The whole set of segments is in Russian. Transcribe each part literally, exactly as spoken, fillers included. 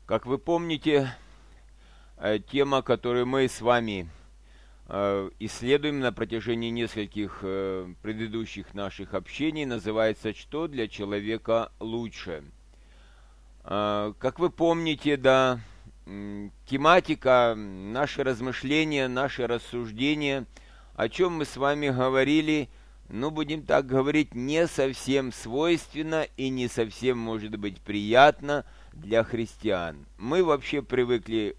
Как вы помните, тема, которую мы с вами исследуем на протяжении нескольких предыдущих наших общений, называется «Что для человека лучше?». Как вы помните, да, тематика, наши размышления, наши рассуждения, о чем мы с вами говорили, ну, будем так говорить, не совсем свойственно и не совсем, может быть, приятно для христиан. Мы вообще привыкли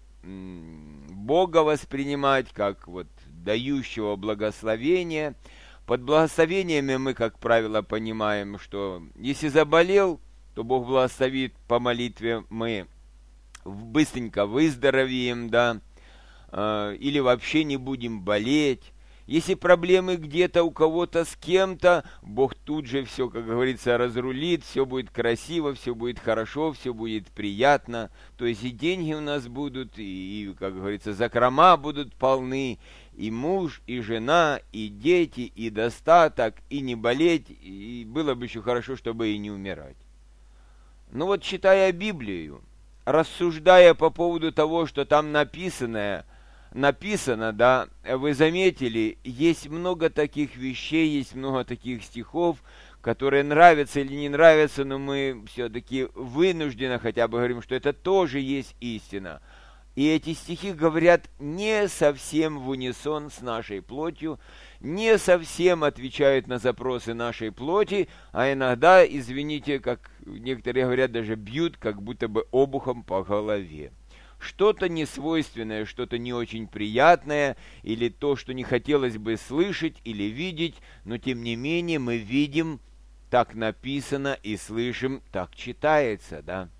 Бога воспринимать как вот дающего благословения. Под благословениями мы, как правило, понимаем, что если заболел, то Бог благословит по молитве, мы быстренько выздоровеем, да, или вообще не будем болеть. Если проблемы где-то у кого-то с кем-то, Бог тут же все, как говорится, разрулит, все будет красиво, все будет хорошо, все будет приятно. То есть и деньги у нас будут, и, как говорится, закрома будут полны, и муж, и жена, и дети, и достаток, и не болеть, и было бы еще хорошо, чтобы и не умирать. Ну вот, читая Библию, рассуждая по поводу того, что там написано, написано, да, вы заметили, есть много таких вещей, есть много таких стихов, которые нравятся или не нравятся, но мы все-таки вынуждены хотя бы говорим, что это тоже есть истина. И эти стихи говорят не совсем в унисон с нашей плотью, не совсем отвечают на запросы нашей плоти, а иногда, извините, как некоторые говорят, даже бьют, как будто бы обухом по голове. Что-то несвойственное, что-то не очень приятное, или то, что не хотелось бы слышать или видеть, но тем не менее мы видим, так написано, и слышим, так читается, да.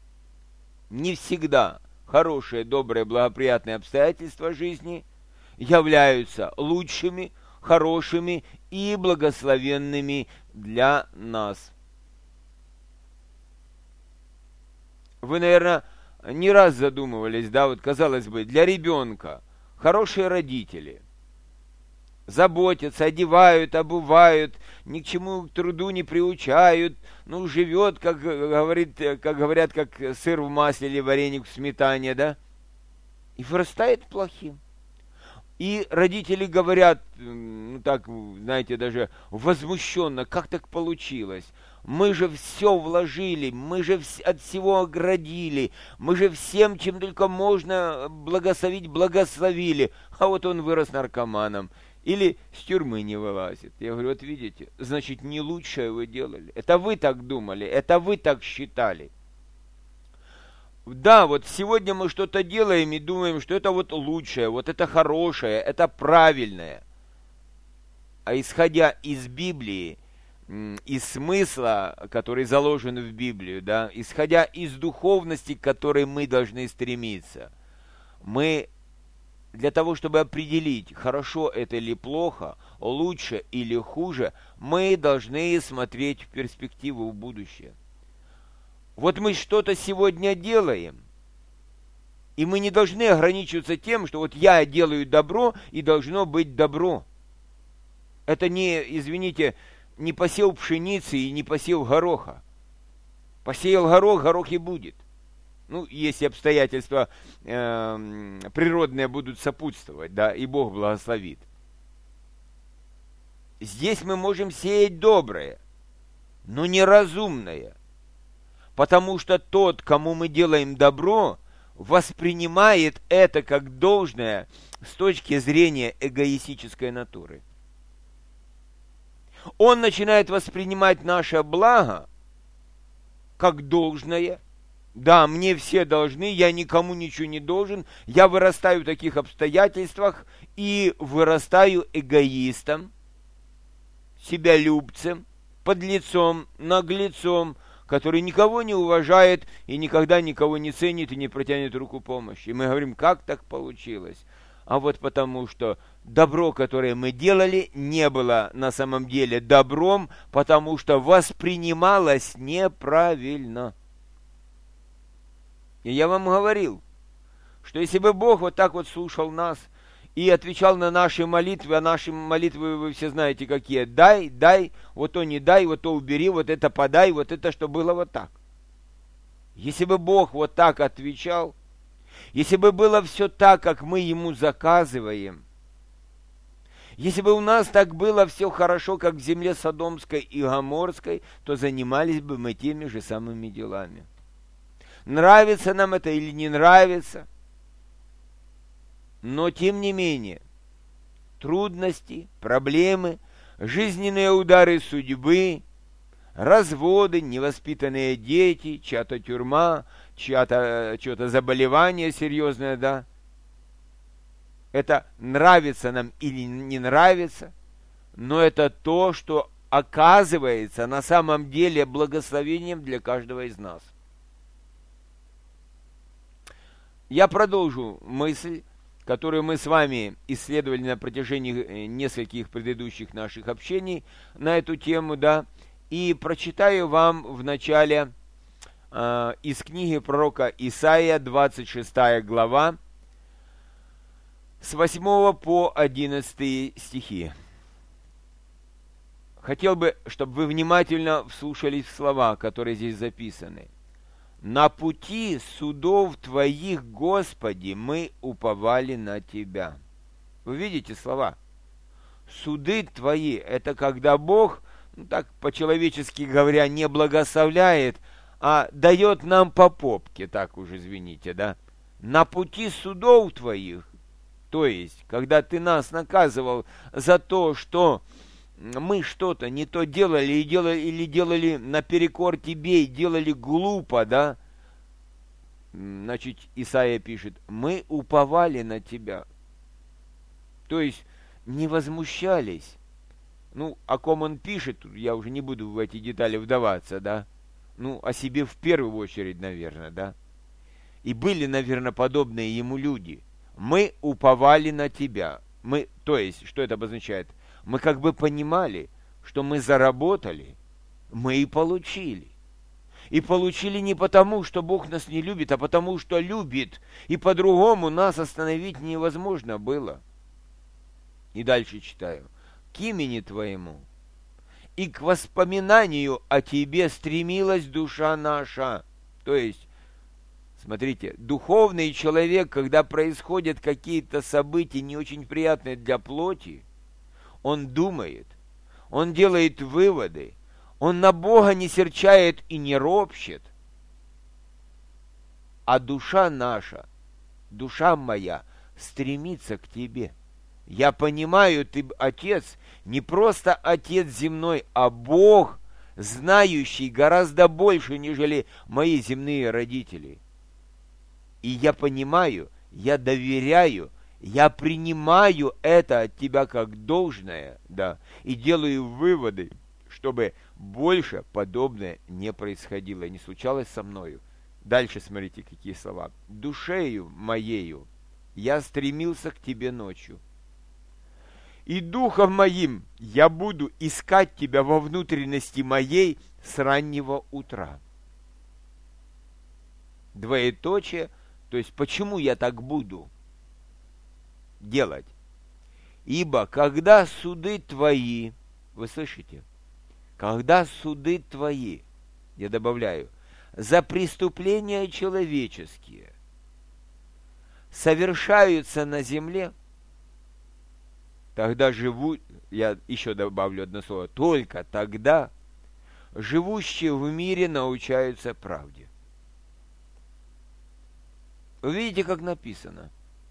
Не всегда хорошие, добрые, благоприятные обстоятельства жизни являются лучшими, хорошими и благословенными для нас. Вы, наверное, не раз задумывались, да, вот казалось бы, для ребенка хорошие родители заботятся, одевают, обувают, ни к чему труду не приучают, ну, живет, как, говорит, как говорят, как сыр в масле или вареник в сметане, да, и вырастает плохим. И родители говорят, ну так, знаете, даже возмущенно, как так получилось? Мы же все вложили, мы же от всего оградили, мы же всем, чем только можно благословить, благословили, а вот он вырос наркоманом или с тюрьмы не вылазит. Я говорю, вот видите, значит, не лучшее вы делали. Это вы так думали, это вы так считали. Да, вот сегодня мы что-то делаем и думаем, что это вот лучшее, вот это хорошее, это правильное. А исходя из Библии, из смысла, который заложен в Библию, да, исходя из духовности, к которой мы должны стремиться, мы для того, чтобы определить, хорошо это или плохо, лучше или хуже, мы должны смотреть в перспективу, в будущее. Вот мы что-то сегодня делаем, и мы не должны ограничиваться тем, что вот я делаю добро, и должно быть добро. Это не, извините, не посев пшеницы и не посев гороха. Посеял горох, горох и будет. Ну, если обстоятельства э, природные будут сопутствовать, да, и Бог благословит. Здесь мы можем сеять доброе, но неразумное. Потому что тот, кому мы делаем добро, воспринимает это как должное с точки зрения эгоистической натуры. Он начинает воспринимать наше благо как должное. Да, мне все должны, я никому ничего не должен. Я вырастаю в таких обстоятельствах и вырастаю эгоистом, себялюбцем, подлецом, наглецом, который никого не уважает и никогда никого не ценит и не протянет руку помощи. И мы говорим, как так получилось? А вот потому, что добро, которое мы делали, не было на самом деле добром, потому что воспринималось неправильно. И я вам говорил, что если бы Бог вот так вот слушал нас и отвечал на наши молитвы, а наши молитвы вы все знаете какие, дай, дай, вот то не дай, вот то убери, вот это подай, вот это, что было вот так. Если бы Бог вот так отвечал, если бы было все так, как мы Ему заказываем, если бы у нас так было все хорошо, как в земле Содомской и Гоморской, то занимались бы мы теми же самыми делами. Нравится нам это или не нравится, но тем не менее, трудности, проблемы, жизненные удары судьбы, разводы, невоспитанные дети, чья-то тюрьма, чья-то, чье-то заболевание серьезное, да. Это нравится нам или не нравится, но это то, что оказывается на самом деле благословением для каждого из нас. Я продолжу мысль, которую мы с вами исследовали на протяжении нескольких предыдущих наших общений на эту тему, да, и прочитаю вам в начале э, из книги пророка Исаия, двадцать шестая глава, с восьмого по одиннадцатый стихи. Хотел бы, чтобы вы внимательно вслушались в слова, которые здесь записаны. «На пути судов Твоих, Господи, мы уповали на Тебя». Вы видите слова? Суды Твои – это когда Бог, ну, так по-человечески говоря, не благословляет, а дает нам по попке, так уж извините, да? На пути судов Твоих, то есть, когда Ты нас наказывал за то, что мы что-то не то делали, и делали или делали наперекор Тебе, и делали глупо, да? Значит, Исаия пишет, мы уповали на Тебя. То есть, не возмущались. Ну, о ком он пишет, я уже не буду в эти детали вдаваться, да? Ну, о себе в первую очередь, наверное, да? И были, наверное, подобные ему люди. Мы уповали на Тебя. Мы, то есть, что это обозначает? Мы как бы понимали, что мы заработали, мы и получили. И получили не потому, что Бог нас не любит, а потому, что любит. И по-другому нас остановить невозможно было. И дальше читаю. К имени Твоему и к воспоминанию о Тебе стремилась душа наша. То есть, смотрите, духовный человек, когда происходят какие-то события не очень приятные для плоти, он думает, он делает выводы, он на Бога не серчает и не ропщет. А душа наша, душа моя, стремится к Тебе. Я понимаю, Ты, Отец, не просто Отец земной, а Бог, знающий гораздо больше, нежели мои земные родители. И я понимаю, я доверяю, я принимаю это от Тебя как должное, да, и делаю выводы, чтобы больше подобное не происходило, не случалось со мною. Дальше смотрите, какие слова. «Душею моею я стремился к Тебе ночью, и духом моим я буду искать Тебя во внутренности моей с раннего утра». Двоеточие, то есть почему я так буду делать? «Ибо когда суды Твои», вы слышите? Когда суды Твои, я добавляю, за преступления человеческие совершаются на земле, тогда живу, я еще добавлю одно слово, только тогда живущие в мире научаются правде. Вы видите, как написано?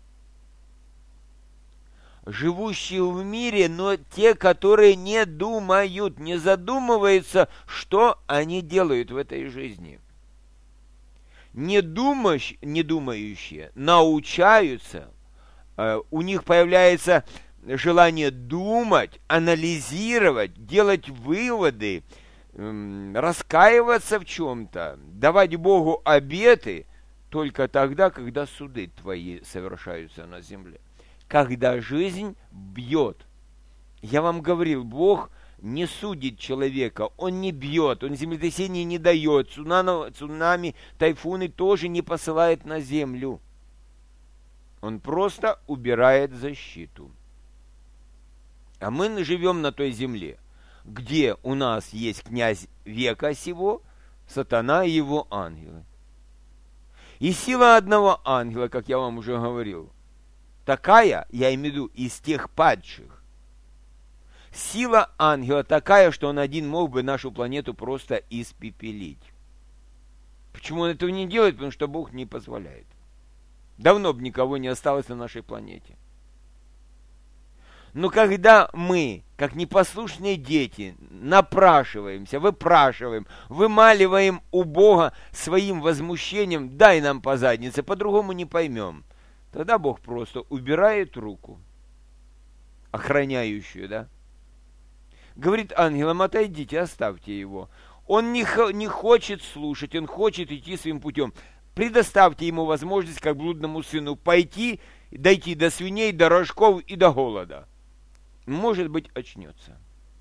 Живущие в мире, но те, которые не думают, не задумываются, что они делают в этой жизни. Не, думающие, не думающие научаются, э, у них появляется желание думать, анализировать, делать выводы, э, раскаиваться в чем-то, давать Богу обеты только тогда, когда суды Твои совершаются на земле. Когда жизнь бьет. Я вам говорил, Бог не судит человека, Он не бьет, Он землетрясений не дает, цунами, цунами, тайфуны тоже не посылает на землю. Он просто убирает защиту. А мы живем на той земле, где у нас есть князь века сего, сатана и его ангелы. И сила одного ангела, как я вам уже говорил, такая, я имею в виду, из тех падших. Сила ангела такая, что он один мог бы нашу планету просто испепелить. Почему он этого не делает? Потому что Бог не позволяет. Давно бы никого не осталось на нашей планете. Но когда мы, как непослушные дети, напрашиваемся, выпрашиваем, вымаливаем у Бога своим возмущением, дай нам по заднице, по-другому не поймем, тогда Бог просто убирает руку, охраняющую, да? Говорит ангелам, отойдите, оставьте его. Он не, не хочет слушать, он хочет идти своим путем. Предоставьте ему возможность, как блудному сыну, пойти, дойти до свиней, до рожков и до голода. Может быть, очнется.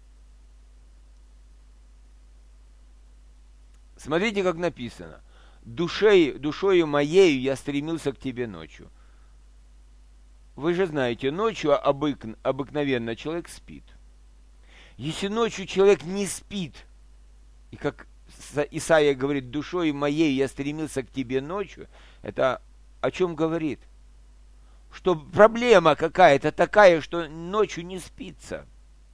Смотрите, как написано. Душей, душою моею я стремился к тебе ночью. Вы же знаете, ночью обык, обыкновенно человек спит. Если ночью человек не спит, и как Исаия говорит, душою моею я стремился к тебе ночью, это о чем говорит? Что проблема какая-то такая, что ночью не спится.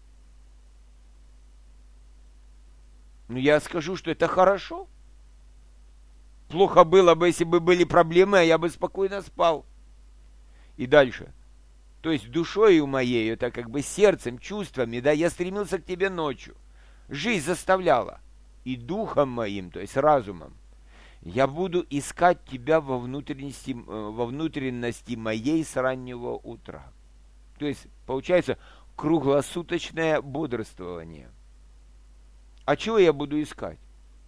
Ну, я скажу, что это хорошо. Плохо было бы, если бы были проблемы, а я бы спокойно спал. И дальше. То есть душою моей, это как бы сердцем, чувствами, да, я стремился к тебе ночью. Жизнь заставляла. И духом моим, то есть разумом, я буду искать тебя во внутренности, во внутренности моей с раннего утра. То есть, получается, круглосуточное бодрствование. А чего я буду искать?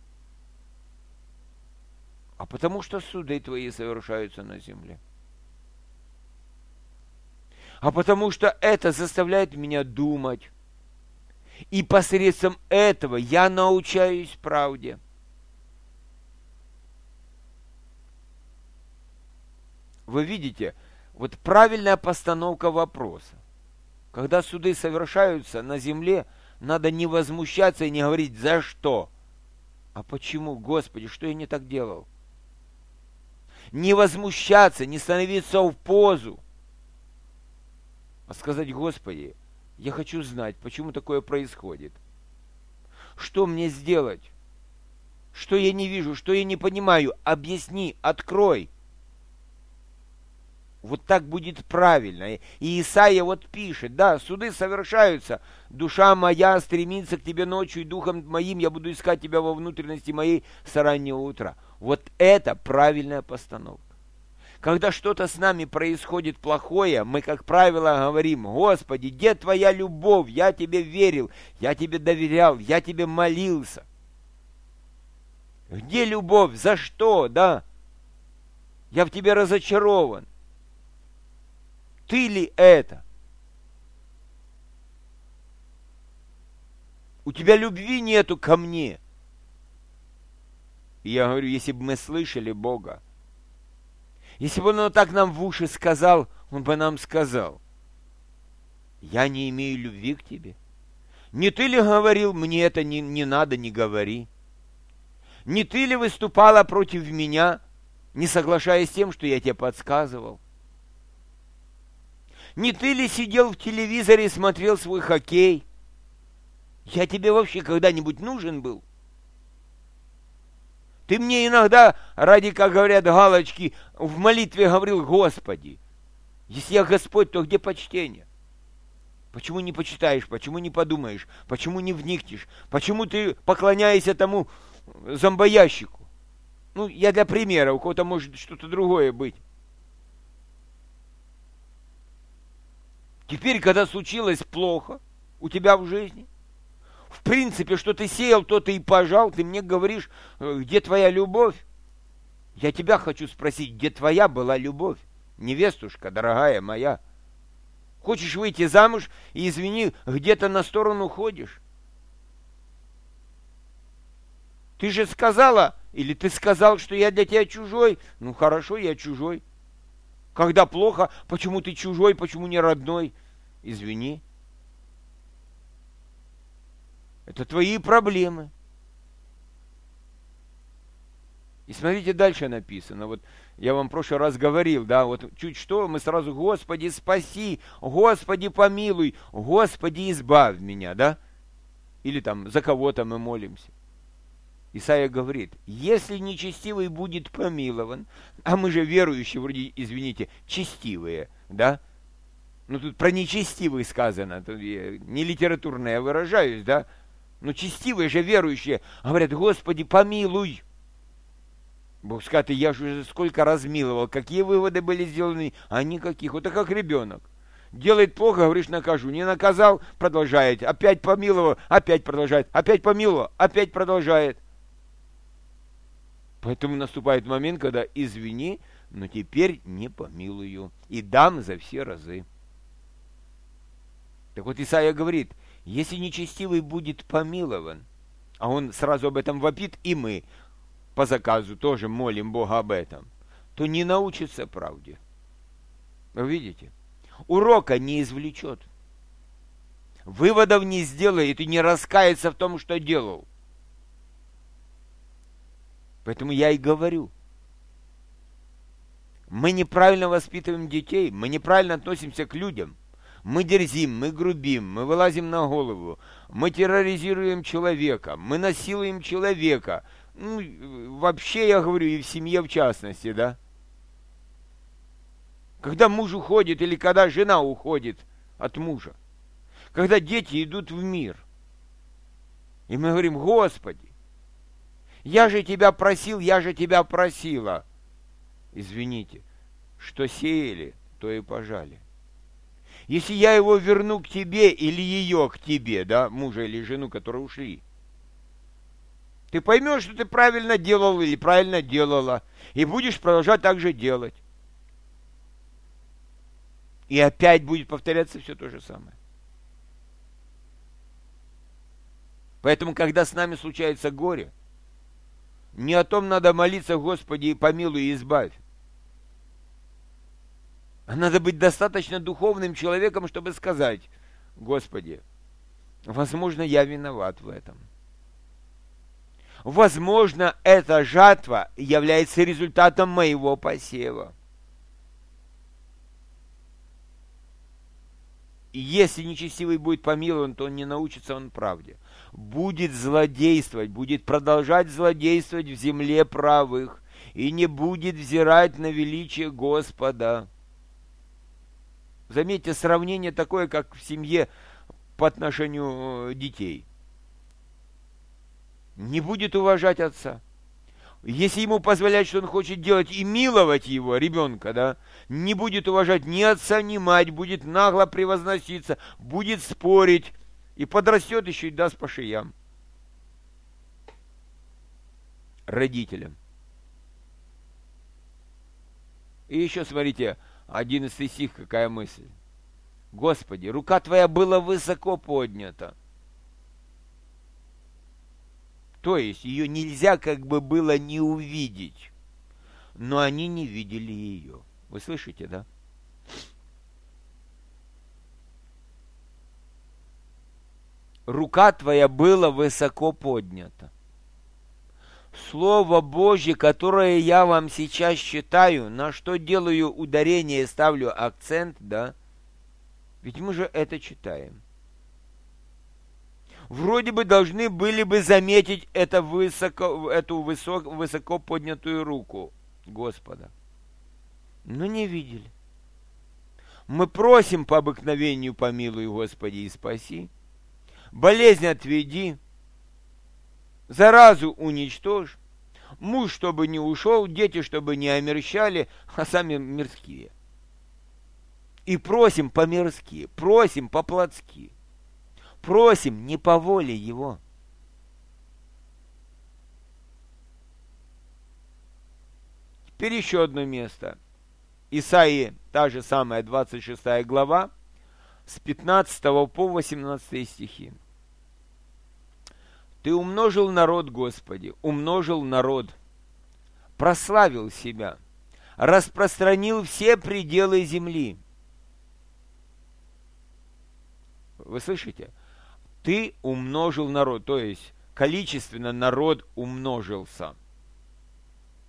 А потому что суды твои совершаются на земле. А потому что это заставляет меня думать. И посредством этого я научаюсь правде. Вы видите, вот правильная постановка вопроса. Когда суды совершаются на земле, надо не возмущаться и не говорить «за что?», а почему, Господи, что я не так делал? Не возмущаться, не становиться в позу, а сказать «Господи, я хочу знать, почему такое происходит. Что мне сделать? Что я не вижу, что я не понимаю? Объясни, открой». Вот так будет правильно. И Исаия вот пишет, да, суды совершаются. Душа моя стремится к тебе ночью, и духом моим я буду искать тебя во внутренности моей с раннего утра. Вот это правильная постановка. Когда что-то с нами происходит плохое, мы, как правило, говорим: Господи, где твоя любовь? Я тебе верил, я тебе доверял, я тебе молился. Где любовь? За что? Да? Я в тебе разочарован. Ты ли это? У тебя любви нету ко мне. И я говорю, если бы мы слышали Бога, если бы Он так нам в уши сказал, Он бы нам сказал: я не имею любви к тебе. Не ты ли говорил, мне это не, не надо, не говори? Не ты ли выступала против меня, не соглашаясь с тем, что я тебе подсказывал? Не ты ли сидел в телевизоре и смотрел свой хоккей? Я тебе вообще когда-нибудь нужен был? Ты мне иногда, ради, как говорят, галочки, в молитве говорил: Господи, если я Господь, то где почтение? Почему не почитаешь? Почему не подумаешь? Почему не вникнешь? Почему ты поклоняешься тому зомбоящику? Ну, я для примера, у кого-то может что-то другое быть. Теперь, когда случилось плохо у тебя в жизни, в принципе, что ты сеял, то ты и пожал, ты мне говоришь, где твоя любовь? Я тебя хочу спросить, где твоя была любовь? Невестушка, дорогая моя. Хочешь выйти замуж и, извини, где-то на сторону ходишь? Ты же сказала, или ты сказал, что я для тебя чужой? Ну хорошо, я чужой. Когда плохо, почему ты чужой, почему не родной? Извини. Это твои проблемы. И смотрите, дальше написано. Вот я вам в прошлый раз говорил, да, вот чуть что, мы сразу: Господи, спаси, Господи, помилуй, Господи, избавь меня, да? Или там за кого-то мы молимся. Исайя говорит: если нечестивый будет помилован, а мы же верующие, вроде, извините, честивые, да? Ну тут про нечестивых сказано, тут я не литературно я выражаюсь, да? Но честивые же верующие говорят: Господи, помилуй. Бог скажет: я же уже сколько раз миловал, какие выводы были сделаны, а никаких. Вот это как ребенок. Делает плохо, говоришь, накажу. Не наказал, продолжает. Опять помиловал, опять продолжает. Опять помиловал, опять продолжает. Поэтому наступает момент, когда извини, но теперь не помилую. И дам за все разы. Так вот Исайя говорит: если нечестивый будет помилован, а он сразу об этом вопит, и мы по заказу тоже молим Бога об этом, то не научится правде. Вы видите? Урока не извлечет. Выводов не сделает и не раскается в том, что делал. Поэтому я и говорю. Мы неправильно воспитываем детей, мы неправильно относимся к людям. Мы дерзим, мы грубим, мы вылазим на голову, мы терроризируем человека, мы насилуем человека. Ну, вообще, я говорю, и в семье в частности, да? Когда муж уходит или когда жена уходит от мужа, когда дети идут в мир, и мы говорим: Господи, я же тебя просил, я же тебя просила. Извините, что сеяли, то и пожали. Если я его верну к тебе или ее к тебе, да, мужа или жену, которые ушли, ты поймешь, что ты правильно делал или правильно делала, и будешь продолжать так же делать. И опять будет повторяться все то же самое. Поэтому, когда с нами случается горе, не о том надо молиться: Господи, помилуй и избавь. А надо быть достаточно духовным человеком, чтобы сказать: Господи, возможно, я виноват в этом. Возможно, эта жатва является результатом моего посева. И если нечестивый будет помилован, то он не научится он правде. Будет злодействовать, будет продолжать злодействовать в земле правых и не будет взирать на величие Господа. Заметьте, сравнение такое, как в семье по отношению детей. Не будет уважать отца. Если ему позволять, что он хочет делать, и миловать его, ребенка, да, не будет уважать ни отца, ни мать, будет нагло превозноситься, будет спорить, и подрастет еще и даст по шеям родителям. И еще смотрите, одиннадцатый стих, какая мысль. Господи, рука Твоя была высоко поднята. То есть ее нельзя как бы было не увидеть, но они не видели ее. Вы слышите, да? Рука Твоя была высоко поднята. Слово Божье, которое я вам сейчас читаю, на что делаю ударение и ставлю акцент, да? Ведь мы же это читаем. Вроде бы должны были бы заметить это высоко, эту высок, высоко поднятую руку Господа. Но не видели. Мы просим по обыкновению: помилуй, Господи, и спаси. Болезнь отведи. Заразу уничтожь. Муж, чтобы не ушел, дети, чтобы не омерщали, а сами мирские. И просим по-мирски, просим по-плотски. Просим не по воле Его. Теперь еще одно место. Исаии, та же самая двадцать шестая глава, с пятнадцатого по восемнадцатый стихи. Ты умножил народ, Господи, умножил народ, прославил себя, распространил все пределы земли. Вы слышите? Ты умножил народ, то есть количественно народ умножился.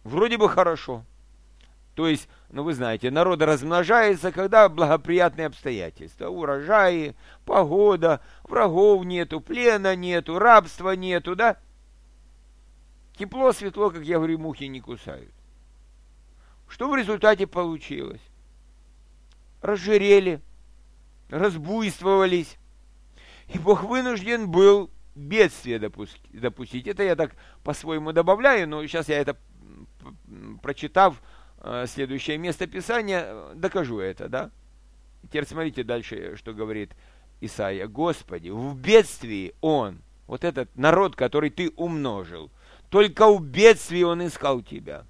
Вроде бы хорошо. То есть, ну вы знаете, народ размножается, когда благоприятные обстоятельства. Урожаи, погода, врагов нету, плена нету, рабства нету, да? Тепло, светло, как я говорю, мухи не кусают. Что в результате получилось? Разжирели, разбуйствовались. И Бог вынужден был бедствие допустить. Это я так по-своему добавляю, но сейчас я это, прочитав следующее место Писания, докажу это, да? Теперь смотрите дальше, что говорит Исаия. Господи, в бедствии Он, вот этот народ, который Ты умножил, только в бедствии Он искал Тебя.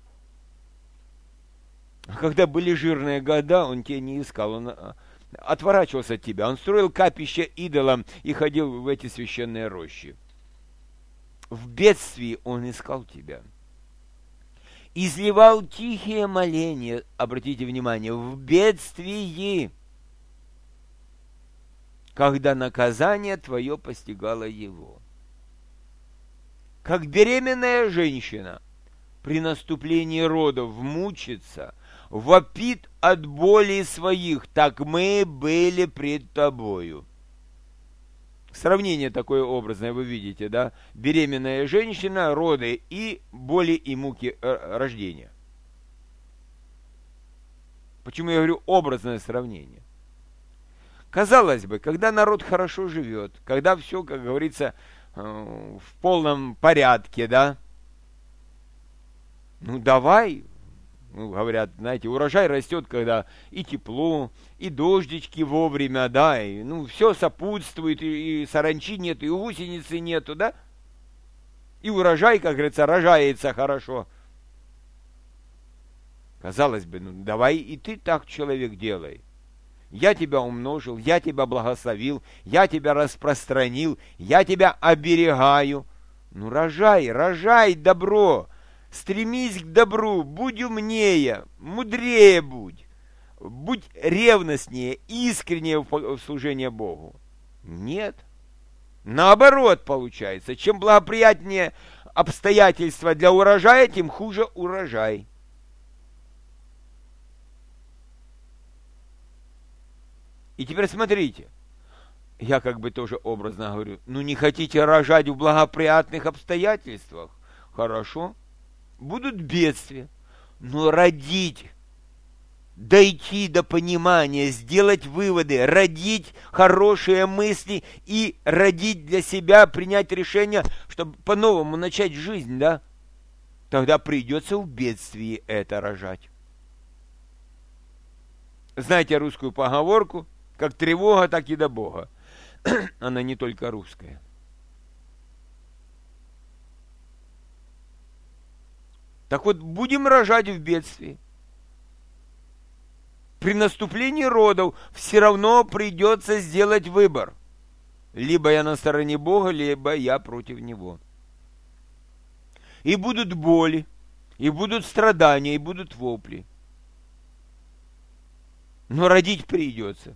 А когда были жирные года, Он Тебя не искал, Он отворачивался от Тебя. Он строил капище идолам и ходил в эти священные рощи. В бедствии Он искал Тебя. Изливал тихие моления, обратите внимание, в бедствии, когда наказание Твое постигало его. Как беременная женщина при наступлении родов мучится, вопит от боли своих, так мы были пред Тобою. Сравнение такое образное вы видите, да? Беременная женщина, роды и боли и муки рождения. Почему я говорю образное сравнение? Казалось бы, когда народ хорошо живет, когда все, как говорится, в полном порядке, да? Ну давай, ну, говорят, знаете, урожай растет, когда и тепло, и дождички вовремя, да, и, ну, все сопутствует, и, и саранчи нет, и гусеницы нету, да, и урожай, как говорится, рожается хорошо. Казалось бы, ну, давай и ты так, человек, делай. Я тебя умножил, я тебя благословил, я тебя распространил, я тебя оберегаю. Ну, рожай, рожай добро. Стремись к добру, будь умнее, мудрее будь, будь ревностнее, искреннее в служении Богу. Нет. Наоборот получается, чем благоприятнее обстоятельства для урожая, тем хуже урожай. И теперь смотрите, я как бы тоже образно говорю, ну не хотите рожать в благоприятных обстоятельствах? Хорошо. Будут бедствия, но родить, дойти до понимания, сделать выводы, родить хорошие мысли и родить для себя, принять решение, чтобы по-новому начать жизнь, да? Тогда придется в бедствии это рожать. Знаете русскую поговорку? Как тревога, так и до Бога. Она не только русская. Так вот, будем рожать в бедствии. При наступлении родов все равно придется сделать выбор. Либо я на стороне Бога, либо я против Него. И будут боли, и будут страдания, и будут вопли. Но родить придется.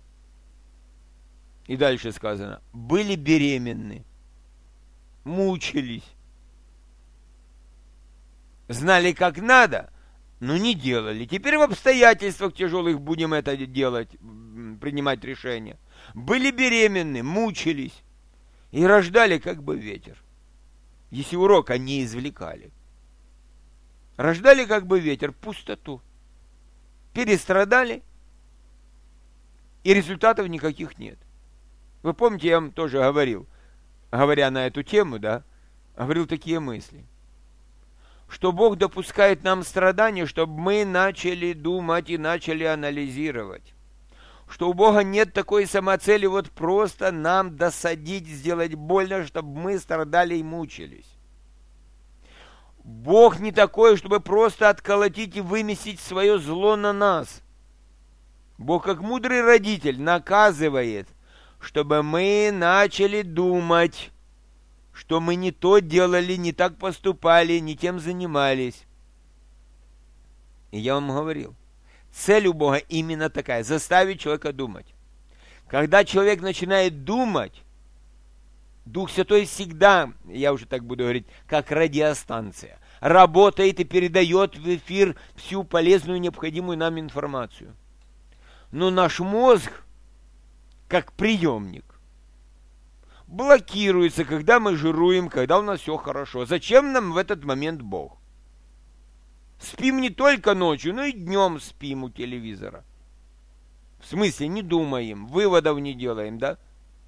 И дальше сказано, были беременны, мучились. Знали, как надо, но не делали. Теперь в обстоятельствах тяжелых будем это делать, принимать решения. Были беременны, мучились и рождали как бы ветер. Если урок они извлекали. Рождали как бы ветер, пустоту. Перестрадали, и результатов никаких нет. Вы помните, я вам тоже говорил, говоря на эту тему, да, говорил такие мысли. Что Бог допускает нам страдания, чтобы мы начали думать и начали анализировать. Что у Бога нет такой самоцели вот просто нам досадить, сделать больно, чтобы мы страдали и мучились. Бог не такой, чтобы просто отколотить и выместить свое зло на нас. Бог, как мудрый родитель, наказывает, чтобы мы начали думать, что мы не то делали, не так поступали, не тем занимались. И я вам говорил, цель у Бога именно такая, заставить человека думать. Когда человек начинает думать, Дух Святой всегда, я уже так буду говорить, как радиостанция, работает и передает в эфир всю полезную, необходимую нам информацию. Но наш мозг, как приемник, блокируется, когда мы жируем, когда у нас все хорошо. Зачем нам в этот момент Бог? Спим не только ночью, но и днем спим у телевизора. В смысле, не думаем, выводов не делаем, да?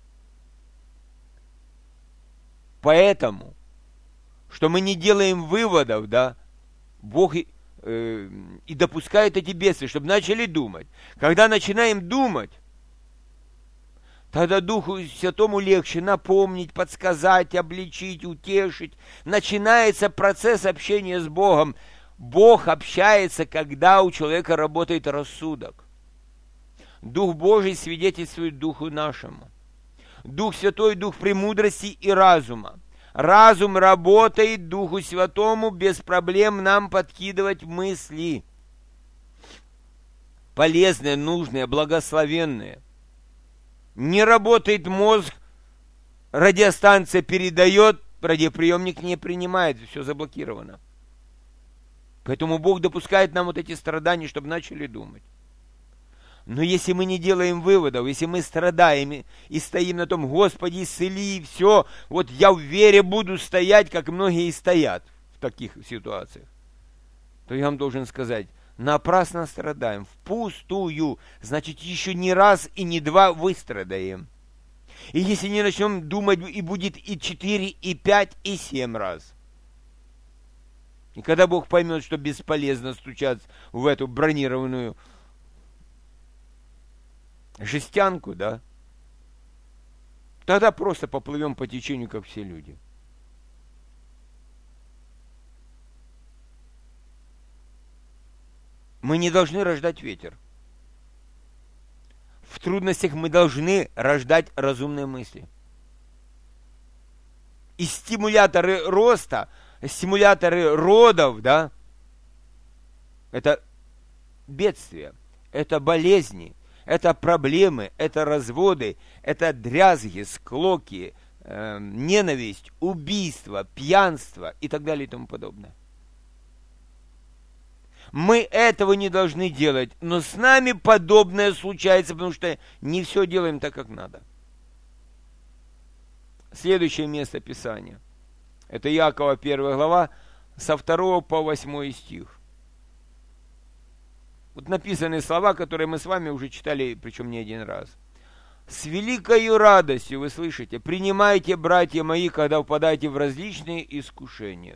Поэтому, что мы не делаем выводов, да, Бог и, э, и допускает эти бедствия, чтобы начали думать. Когда начинаем думать, тогда Духу Святому легче напомнить, подсказать, обличить, утешить. Начинается процесс общения с Богом. Бог общается, когда у человека работает рассудок. Дух Божий свидетельствует Духу нашему. Дух Святой – Дух премудрости и разума. Разум работает Духу Святому без проблем нам подкидывать мысли. Полезные, нужные, благословенные. Не работает мозг, радиостанция передает, радиоприемник не принимает, все заблокировано. Поэтому Бог допускает нам вот эти страдания, чтобы начали думать. Но если мы не делаем выводов, если мы страдаем и стоим на том, Господи, исцели, и все, вот я в вере буду стоять, как многие и стоят в таких ситуациях, то я вам должен сказать, напрасно страдаем, впустую, значит, еще не раз и не два выстрадаем. И если не начнем думать, и будет и четыре, и пять, и семь раз. И когда Бог поймет, что бесполезно стучать в эту бронированную жестянку, да, тогда просто поплывем по течению, как все люди. Мы не должны рождать ветер. В трудностях мы должны рождать разумные мысли. И стимуляторы роста, стимуляторы родов, да, это бедствия, это болезни, это проблемы, это разводы, это дрязги, склоки, э, ненависть, убийство, пьянство и так далее и тому подобное. Мы этого не должны делать, но с нами подобное случается, потому что не все делаем так, как надо. Следующее место Писания. Это Иакова первая глава, со второго по восьмой стих. Вот написаны слова, которые мы с вами уже читали, причем не один раз. «С великою радостью, вы слышите, принимайте, братья мои, когда впадаете в различные искушения».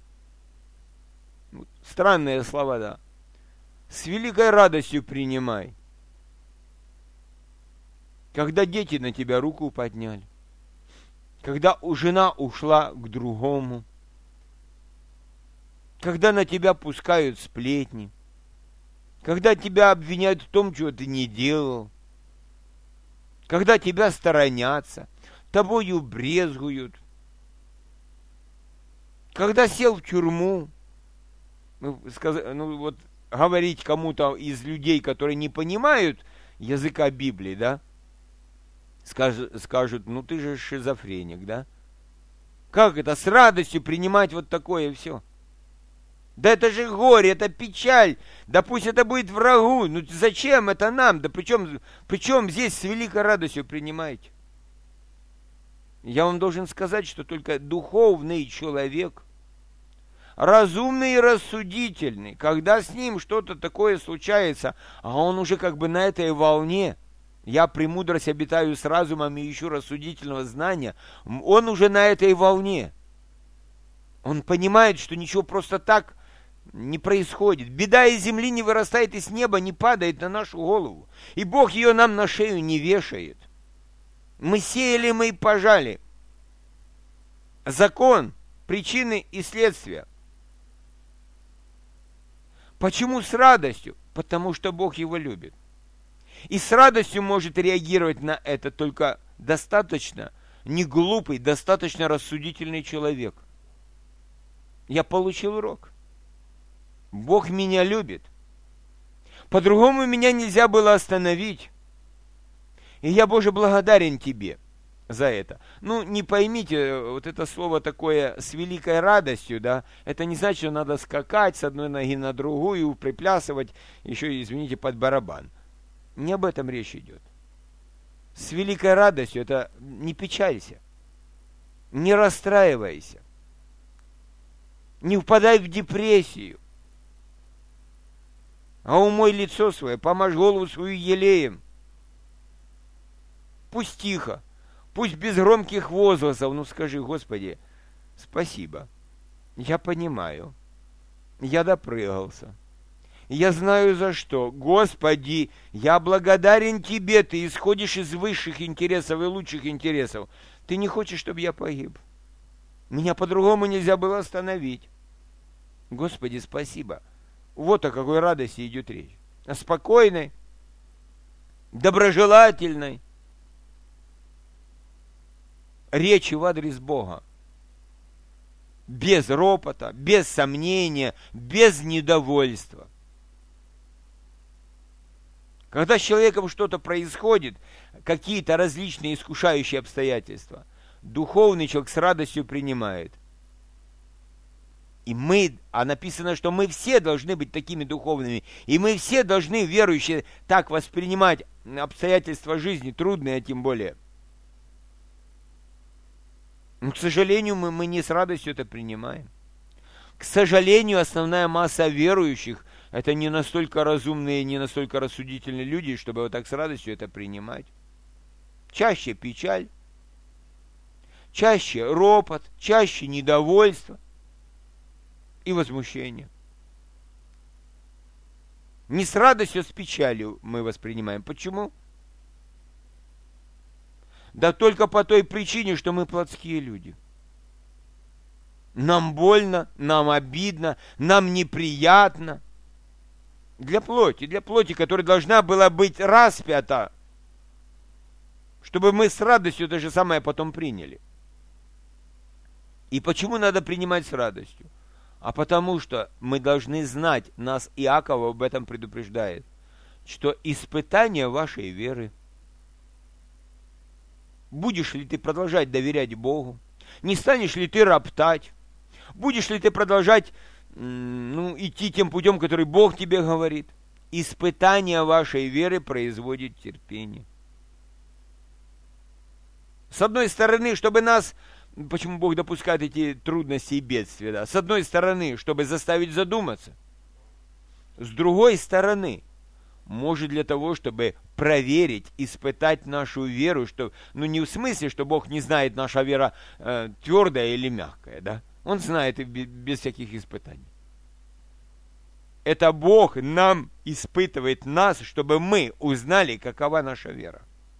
Странные слова, да. «С великой радостью принимай». Когда дети на тебя руку подняли, когда жена ушла к другому, когда на тебя пускают сплетни, когда тебя обвиняют в том, чего ты не делал, когда тебя сторонятся, тобою брезгуют, когда сел в тюрьму, ну, сказ... ну вот говорить кому-то из людей, которые не понимают языка Библии, да, скажут, скажут, ну ты же шизофреник, да? Как это с радостью принимать вот такое все? Да это же горе, это печаль, да пусть это будет врагу, ну зачем это нам, да причем, причем здесь с великой радостью принимаете? Я вам должен сказать, что только духовный человек, разумный и рассудительный, когда с ним что-то такое случается, а он уже как бы на этой волне, я премудрость обитаю с разумом и ищу рассудительного знания, он уже на этой волне. Он понимает, что ничего просто так не происходит. Беда из земли не вырастает, и с неба не падает на нашу голову. И Бог ее нам на шею не вешает. Мы сеяли, мы и пожали. Закон, причины и следствия. Почему с радостью? Потому что Бог его любит. И с радостью может реагировать на это только достаточно не глупый, достаточно рассудительный человек. Я получил урок. Бог меня любит. По-другому меня нельзя было остановить. И я, Боже, благодарен Тебе. за это. Ну, не поймите, вот это слово такое с великой радостью, да, это не значит, что надо скакать с одной ноги на другую, приплясывать, еще, извините, под барабан. Не об этом речь идет. С великой радостью это не печалься, не расстраивайся, не впадай в депрессию, а умой лицо свое, помажь голову свою елеем. Пусть тихо, пусть без громких возгласов, ну скажи, Господи, спасибо, я понимаю, я допрыгался, я знаю за что. Господи, я благодарен Тебе, Ты исходишь из высших интересов и лучших интересов. Ты не хочешь, чтобы я погиб. Меня по-другому нельзя было остановить. Господи, спасибо. Вот о какой радости идет речь. О спокойной, доброжелательной речи в адрес Бога. Без ропота, без сомнения, без недовольства. Когда с человеком что-то происходит, какие-то различные искушающие обстоятельства, духовный человек с радостью принимает. И мы, а написано, что мы все должны быть такими духовными, и мы все должны, верующие, так воспринимать обстоятельства жизни, трудные, а тем более. Но, к сожалению, мы, мы не с радостью это принимаем. К сожалению, основная масса верующих – это не настолько разумные, не настолько рассудительные люди, чтобы вот так с радостью это принимать. Чаще печаль, чаще ропот, чаще недовольство и возмущение. Не с радостью, а с печалью мы воспринимаем. Почему? Да только по той причине, что мы плотские люди. Нам больно, нам обидно, нам неприятно. Для плоти, для плоти, которая должна была быть распята, чтобы мы с радостью то же самое потом приняли. И почему надо принимать с радостью? А потому что мы должны знать, нас Иаков об этом предупреждает, что испытание вашей веры. Будешь ли ты продолжать доверять Богу? Не станешь ли ты роптать? Будешь ли ты продолжать ну, идти тем путем, который Бог тебе говорит? Испытание вашей веры производит терпение. С одной стороны, чтобы нас... Почему Бог допускает эти трудности и бедствия? Да? С одной стороны, чтобы заставить задуматься. С другой стороны, может для того, чтобы проверить, испытать нашу веру, что, ну не в смысле, что Бог не знает, наша вера э, твердая или мягкая, да? Он знает и без всяких испытаний. Это Бог нам испытывает нас, чтобы мы узнали, какова наша вера.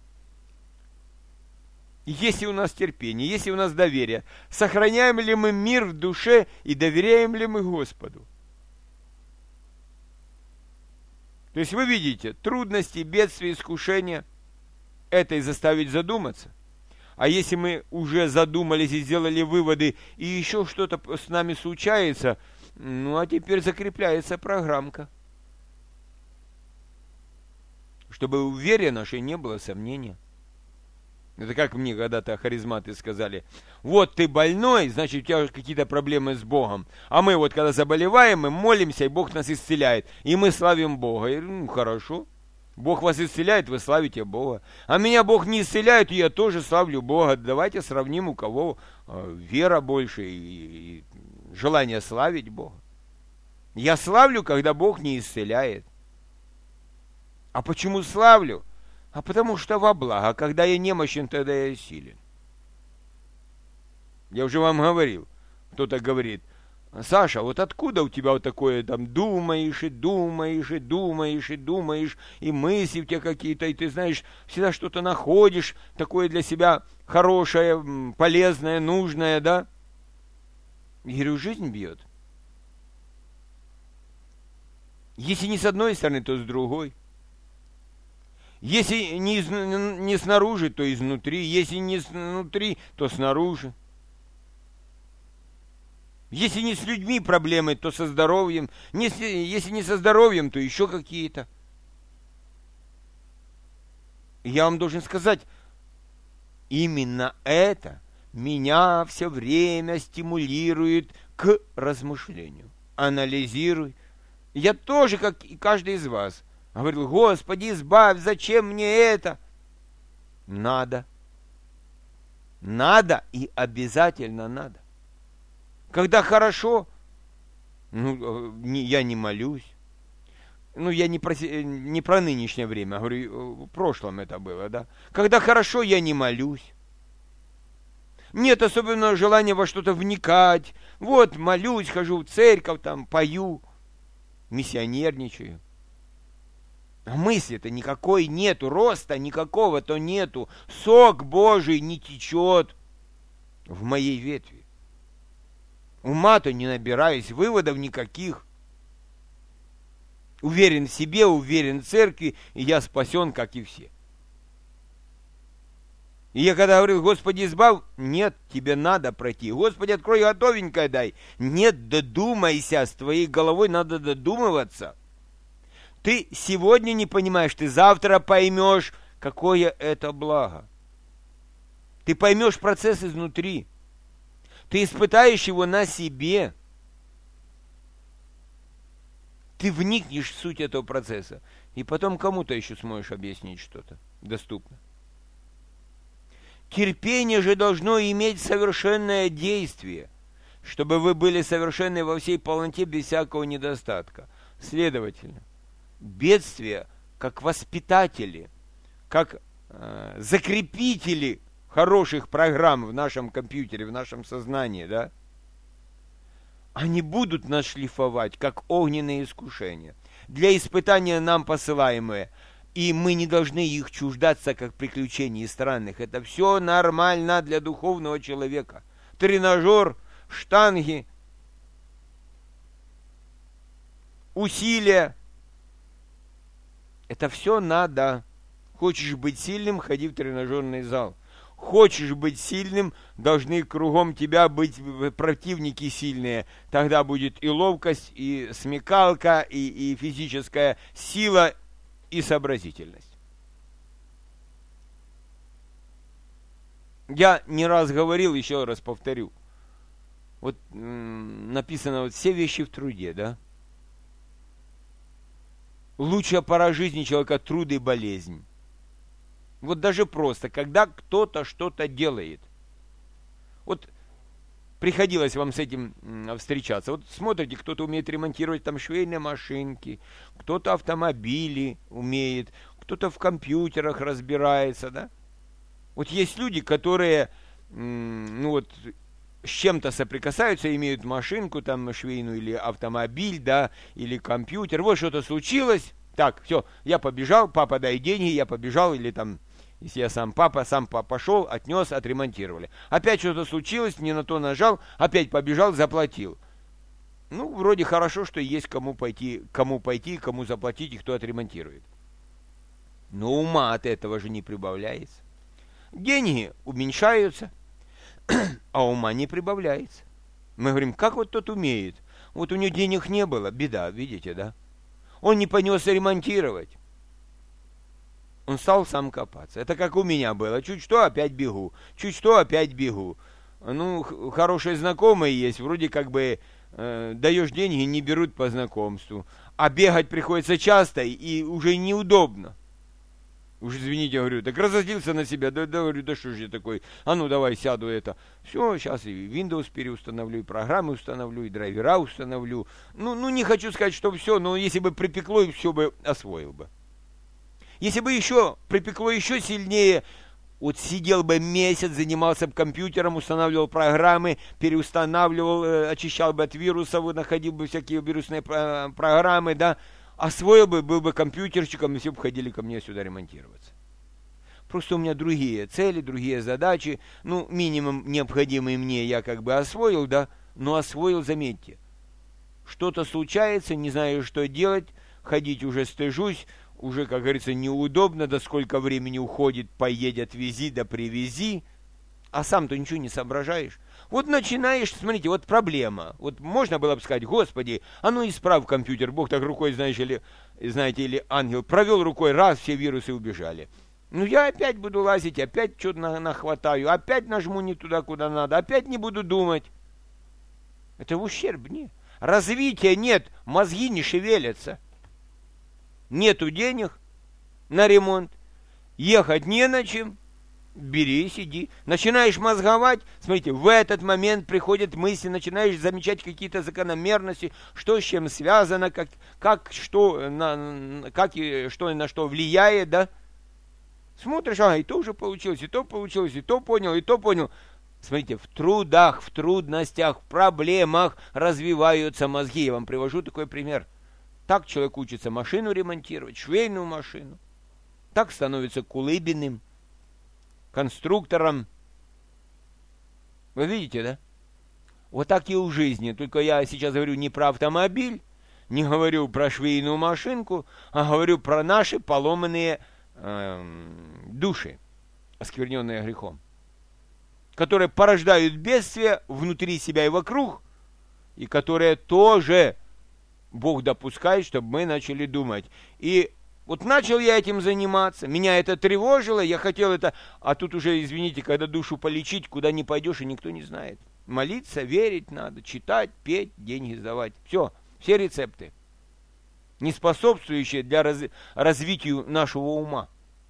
Если у нас терпение, если у нас доверие, сохраняем ли мы мир в душе и доверяем ли мы Господу? То есть вы видите, трудности, бедствия, искушения, это и заставить задуматься. А если мы уже задумались и сделали выводы, и еще что-то с нами случается, ну а теперь закрепляется программка. Чтобы в вере нашей не было сомнения. Это как мне когда-то харизматы сказали, вот ты больной, значит у тебя какие-то проблемы с Богом. А мы вот когда заболеваем, мы молимся, и Бог нас исцеляет. И мы славим Бога. Я говорю, ну хорошо. Бог вас исцеляет, вы славите Бога. А меня Бог не исцеляет, и я тоже славлю Бога. Давайте сравним, у кого э, вера больше и, и желание славить Бога. Я славлю, когда Бог не исцеляет. А почему славлю? А потому что во благо. Когда я немощен, тогда я силен. Я уже вам говорил. Кто-то говорит, Саша, вот откуда у тебя вот такое там думаешь и думаешь и думаешь и думаешь, и мысли у тебя какие-то, и ты знаешь, всегда что-то находишь, такое для себя хорошее, полезное, нужное, да? Я говорю, жизнь бьет. Если не с одной стороны, то с другой. Если не, из, не снаружи, то изнутри. Если не снутри, то снаружи. Если не с людьми проблемы, то со здоровьем. Если не со здоровьем, то еще какие-то. Я вам должен сказать, именно это меня все время стимулирует к размышлению. Анализируй. Я тоже, как и каждый из вас, говорил: Господи, избавь, зачем мне это? Надо. Надо и обязательно надо. Когда хорошо, ну, не, я не молюсь. Ну, я не про, не про нынешнее время, говорю, в прошлом это было, да. Когда хорошо, я не молюсь. Нет особенного желания во что-то вникать. Вот, молюсь, хожу в церковь, там, пою, миссионерничаю. А мысли-то никакой нету, роста никакого-то нету. Сок Божий не течет в моей ветви. Ума-то не набираюсь, выводов никаких. Уверен в себе, уверен в церкви, и я спасен, как и все. И я когда говорил: Господи, избавь, нет, тебе надо пройти. Господи, открой готовенькое дай. Нет, додумайся, с твоей головой надо додумываться. Ты сегодня не понимаешь, ты завтра поймешь, какое это благо. Ты поймешь процесс изнутри. Ты испытаешь его на себе. Ты вникнешь в суть этого процесса. И потом кому-то еще сможешь объяснить что-то доступно. Терпение же должно иметь совершенное действие, чтобы вы были совершенны во всей полноте, без всякого недостатка. Следовательно, бедствия, как воспитатели, как э, закрепители хороших программ в нашем компьютере, в нашем сознании, да, они будут нас шлифовать, как огненные искушения, для испытания нам посылаемые, и мы не должны их чуждаться, как приключений странных. Это все нормально для духовного человека. Тренажер, штанги, усилия. Это все надо. Хочешь быть сильным, ходи в тренажерный зал. Хочешь быть сильным, должны кругом тебя быть противники сильные. Тогда будет и ловкость, и смекалка, и, и физическая сила, и сообразительность. Я не раз говорил, еще раз повторю. Вот м- написано, вот все вещи в труде, да? Лучшая пора жизни человека — труд и болезнь. Вот даже просто, когда кто-то что-то делает. Вот приходилось вам с этим встречаться. Вот смотрите, кто-то умеет ремонтировать там швейные машинки, кто-то автомобили умеет, кто-то в компьютерах разбирается, да? Вот есть люди, которые, ну вот, с чем-то соприкасаются, имеют машинку там швейную или автомобиль, да, или компьютер. Вот что-то случилось, так, все, я побежал, папа, дай деньги, я побежал, или там, если я сам папа, сам папа пошел, отнес, отремонтировали. Опять что-то случилось, не на то нажал, опять побежал, заплатил. Ну, вроде хорошо, что есть кому пойти, кому пойти, кому заплатить и кто отремонтирует. Но ума от этого же не прибавляется. Деньги уменьшаются, а ума не прибавляется. Мы говорим, как вот тот умеет? Вот у него денег не было, беда, видите, да? Он не понес ремонтировать. Он стал сам копаться. Это как у меня было. Чуть что, опять бегу. Чуть что, опять бегу. Ну, хорошие знакомые есть. Вроде как бы э, даешь деньги, не берут по знакомству. А бегать приходится часто и уже неудобно. Уж извините, говорю, так разозлился на себя. Да, да, говорю, да что же я такой? А ну, давай сяду это. Все, сейчас и Windows переустановлю, и программы установлю, и драйвера установлю. Ну, ну не хочу сказать, что все, но если бы припекло, и все бы освоил бы. Если бы еще припекло еще сильнее, вот сидел бы месяц, занимался бы компьютером, устанавливал программы, переустанавливал, э, очищал бы от вирусов, находил бы всякие вирусные про- программы, да, освоил бы, был бы компьютерщиком, и все бы ходили ко мне сюда ремонтироваться. Просто у меня другие цели, другие задачи, ну, минимум необходимый мне я как бы освоил, да, но освоил, заметьте, что-то случается, не знаю, что делать, ходить уже стыжусь, уже, как говорится, неудобно, да сколько времени уходит, поедь, отвези, да привези, а сам-то ничего не соображаешь. Вот начинаешь, смотрите, вот проблема. Вот можно было бы сказать, Господи, а ну исправь компьютер, Бог так рукой, знаешь, или, знаете, или ангел провел рукой, раз, все вирусы убежали. Ну, я опять буду лазить, опять что-то нахватаю, опять нажму не туда, куда надо, опять не буду думать. Это в ущерб, нет. Развития нет, мозги не шевелятся. Нету денег на ремонт, ехать не на чем, бери, сиди. Начинаешь мозговать, смотрите, в этот момент приходят мысли, начинаешь замечать какие-то закономерности, что с чем связано, как, как, что, на, как и что на что влияет, да. Смотришь, а, и то уже получилось, и то получилось, и то понял, и то понял. Смотрите, в трудах, в трудностях, в проблемах развиваются мозги. Я вам привожу такой пример. Так человек учится машину ремонтировать, швейную машину. Так становится кулыбиным, конструктором. Вы видите, да? Вот так и в жизни. Только я сейчас говорю не про автомобиль, не говорю про швейную машинку, а говорю про наши поломанные э, души, оскверненные грехом, которые порождают бедствия внутри себя и вокруг, и которые тоже Бог допускает, чтобы мы начали думать. И вот начал я этим заниматься, меня это тревожило, я хотел это, а тут уже, извините, когда душу полечить, куда не пойдешь, и никто не знает. Молиться, верить надо, читать, петь, деньги сдавать. Все, все рецепты, не способствующие для раз, развитию нашего ума.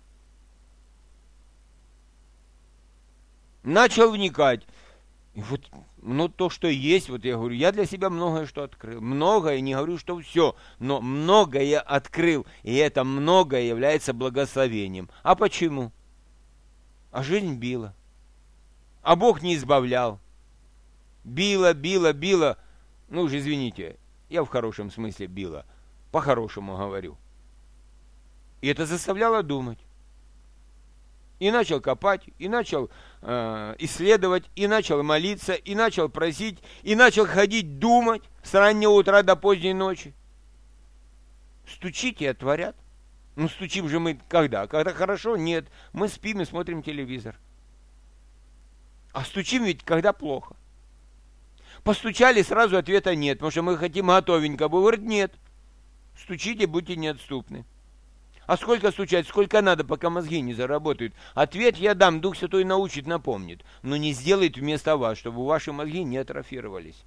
Начал вникать. И вот, ну, то, что есть, вот я говорю, я для себя многое что открыл. Многое, не говорю, что все, но многое открыл. И это многое является благословением. А почему? А жизнь била. А Бог не избавлял. Била, била, била. Ну уж извините, я в хорошем смысле била. По-хорошему говорю. И это заставляло думать. И начал копать, и начал э, исследовать, и начал молиться, и начал просить, и начал ходить думать с раннего утра до поздней ночи. Стучите и отворят. Ну, стучим же мы когда? Когда хорошо? Нет. Мы спим и смотрим телевизор. А стучим ведь когда плохо. Постучали, сразу ответа нет, потому что мы хотим готовенько. Говорит, нет. Стучите, будьте неотступны. А сколько стучать, сколько надо, пока мозги не заработают? Ответ я дам, Дух Святой научит, напомнит. Но не сделает вместо вас, чтобы ваши мозги не атрофировались.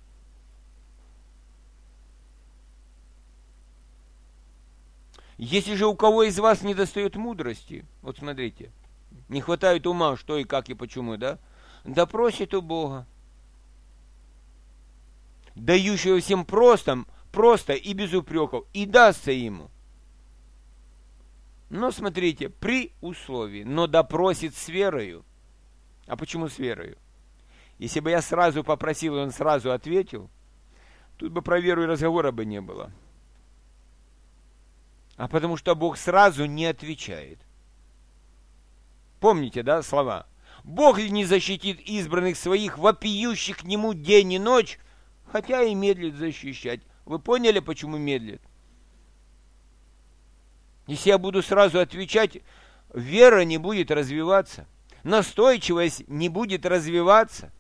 Если же у кого из вас не достает мудрости, вот смотрите, не хватает ума, что и как и почему, да? Да просит у Бога, дающего всем просто, просто и без упреков, и дастся ему. Но смотрите, при условии, но допросит с верою. А почему с верою? Если бы я сразу попросил, и он сразу ответил, тут бы про веру и разговора бы не было. А потому что Бог сразу не отвечает. Помните, да, слова? Бог ли не защитит избранных своих, вопиющих к нему день и ночь, хотя и медлит защищать. Вы поняли, почему медлит? Если я буду сразу отвечать, вера не будет развиваться, настойчивость не будет развиваться,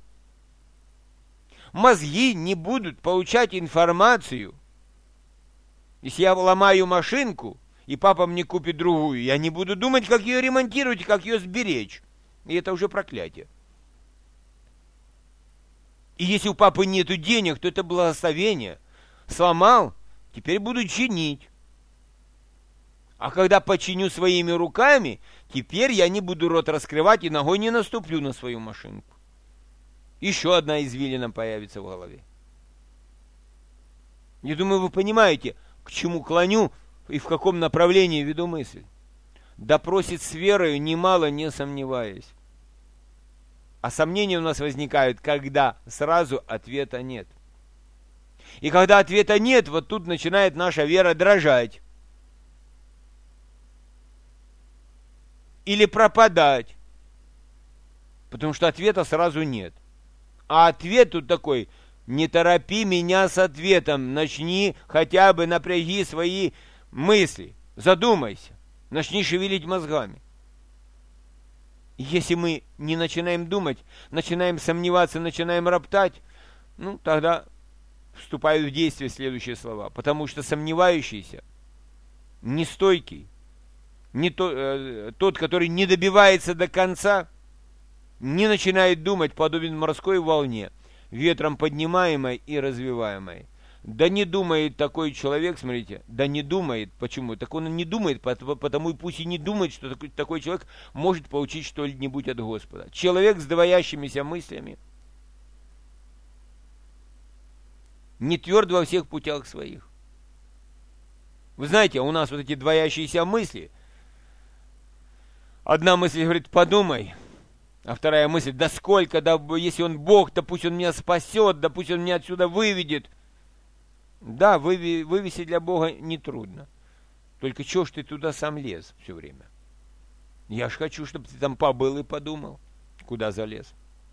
мозги не будут получать информацию. Если я ломаю машинку, и папа мне купит другую, я не буду думать, как ее ремонтировать, как ее сберечь. И это уже проклятие. И если у папы нету денег, то это благословение. Сломал, теперь буду чинить. А когда починю своими руками, теперь я не буду рот раскрывать и ногой не наступлю на свою машинку. Еще одна извилина появится в голове. Я думаю, вы понимаете, к чему клоню и в каком направлении веду мысль. Допросит с верою, немало не сомневаясь. А сомнения у нас возникают, когда сразу ответа нет. И когда ответа нет, вот тут начинает наша вера дрожать. Или пропадать. Потому что ответа сразу нет. А ответ тут такой: не торопи меня с ответом, начни хотя бы напряги свои мысли, задумайся, начни шевелить мозгами. Если мы не начинаем думать, начинаем сомневаться, начинаем роптать, ну тогда вступают в действие следующие слова. Потому что сомневающийся, нестойкий, не то, э, тот, который не добивается до конца, не начинает думать, подобен морской волне, ветром поднимаемой и развиваемой. Да не думает такой человек, смотрите, да не думает. Почему? Так он не думает, потому и пусть и не думает, что такой, такой человек может получить что-нибудь от Господа. Человек с двоящимися мыслями, не тверд во всех путях своих. Вы знаете, у нас вот эти двоящиеся мысли. Одна мысль говорит, подумай. А вторая мысль, да сколько, да если он Бог, да пусть он меня спасет, да пусть он меня отсюда выведет. Да, выви, вывести для Бога нетрудно. Только чего ж ты туда сам лез все время? Я ж хочу, чтобы ты там побыл и подумал, куда залез.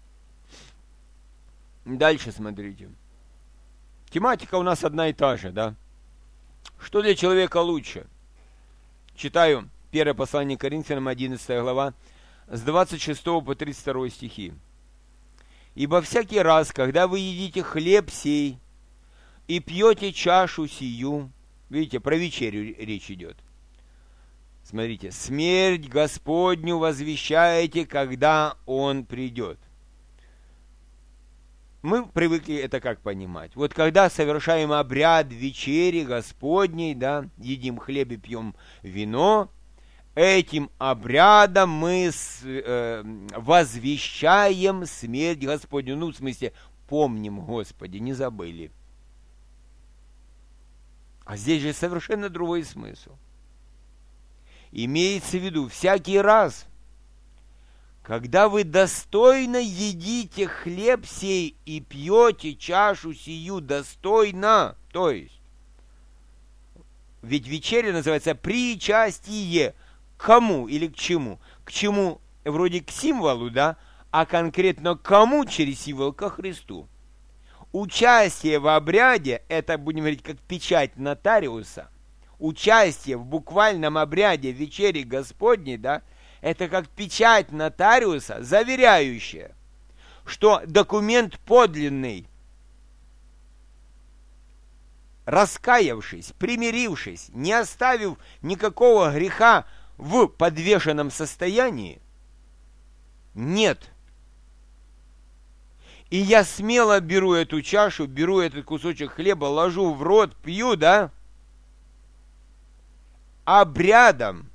Дальше смотрите. Тематика у нас одна и та же, да? Что для человека лучше? Читаю первое послание Коринфянам, одиннадцатая глава, с двадцать шестого по тридцать второй стихи. «Ибо всякий раз, когда вы едите хлеб сей и пьете чашу сию», видите, про вечерю речь идет. Смотрите, «смерть Господню возвещаете, когда Он придет». Мы привыкли это как понимать? Вот когда совершаем обряд вечери Господней, да, едим хлеб и пьем вино, этим обрядом мы с, э, возвещаем смерть Господню. Ну, в смысле, помним, Господи, не забыли. А здесь же совершенно другой смысл. Имеется в виду, всякий раз, когда вы достойно едите хлеб сей и пьете чашу сию достойно, то есть, ведь вечеря называется причастие, к кому или к чему? К чему вроде к символу, да, а конкретно к кому через символ? Ко Христу. Участие в обряде, это, будем говорить, как печать нотариуса, участие в буквальном обряде вечери Господней, да, это как печать нотариуса, заверяющая, что документ подлинный, раскаявшись, примирившись, не оставив никакого греха в подвешенном состоянии, нет. И я смело беру эту чашу, беру этот кусочек хлеба, ложу в рот, пью, да, обрядом,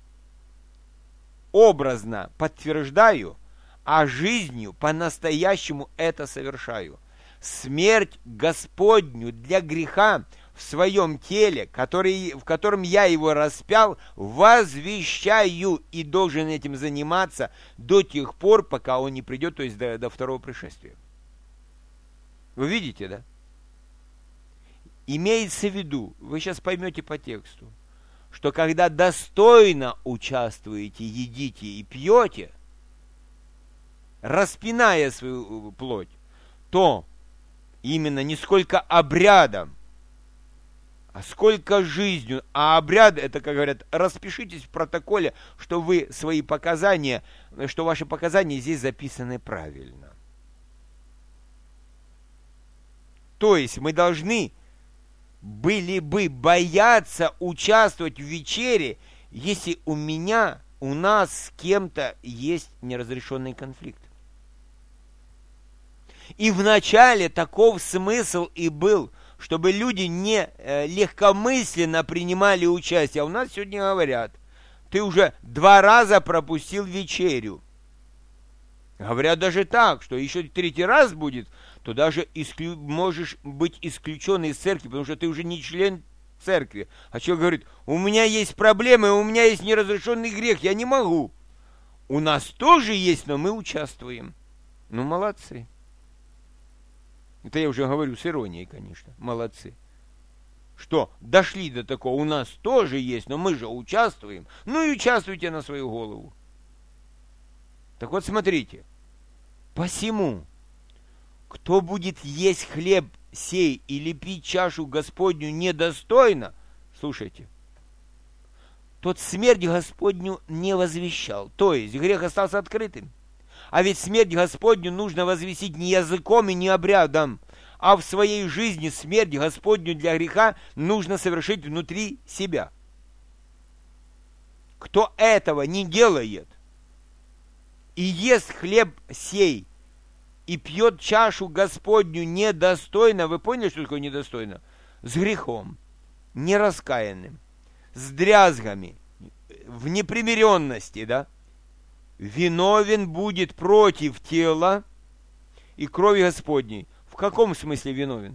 образно подтверждаю, а жизнью по-настоящему это совершаю. Смерть Господню для греха в своем теле, который, в котором я его распял, возвещаю и должен этим заниматься до тех пор, пока он не придет, то есть до, до второго пришествия. Вы видите, да? Имеется в виду, вы сейчас поймете по тексту, что когда достойно участвуете, едите и пьете, распиная свою плоть, то именно не сколько обрядом, а сколько жизнью. А обряд, это, как говорят, распишитесь в протоколе, что вы свои показания, что ваши показания здесь записаны правильно. То есть мы должны были бы бояться участвовать в вечере, если у меня, у нас с кем-то есть неразрешенный конфликт. И вначале таков смысл и был, чтобы люди не э, легкомысленно принимали участие. А у нас сегодня говорят, ты уже два раза пропустил вечерю. Говорят даже так, что еще третий раз будет, то даже исклю... можешь быть исключен из церкви, потому что ты уже не член церкви. А человек говорит, у меня есть проблемы, у меня есть неразрешенный грех, я не могу. У нас тоже есть, но мы участвуем. Ну, молодцы. Это я уже говорю с иронией, конечно. Молодцы. Что, дошли до такого, у нас тоже есть, но мы же участвуем. Ну и участвуйте на свою голову. Так вот, смотрите. Посему, кто будет есть хлеб сей или пить чашу Господню недостойно, слушайте, тот смерть Господню не возвещал. То есть грех остался открытым. А ведь смерть Господню нужно возвестить не языком и не обрядом, а в своей жизни смерть Господню для греха нужно совершить внутри себя. кто этого не делает и ест хлеб сей, и пьет чашу Господню недостойно, вы поняли, что такое недостойно? С грехом, нераскаянным, с дрязгами, в непримиренности, да? Виновен будет против тела и крови Господней. В каком смысле виновен?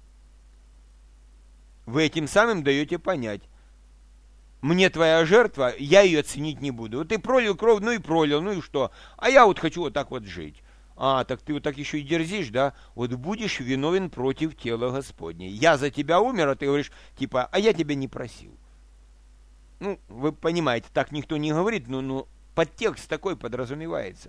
Вы этим самым даете понять. Мне твоя жертва, я ее ценить не буду. Вот ты пролил кровь, ну и пролил, ну и что? А я вот хочу вот так вот жить. А, так ты вот так еще и дерзишь, да? Вот будешь виновен против тела Господней. Я за тебя умер, а ты говоришь, типа, а я тебя не просил. Ну, вы понимаете, так никто не говорит, но, но подтекст такой подразумевается.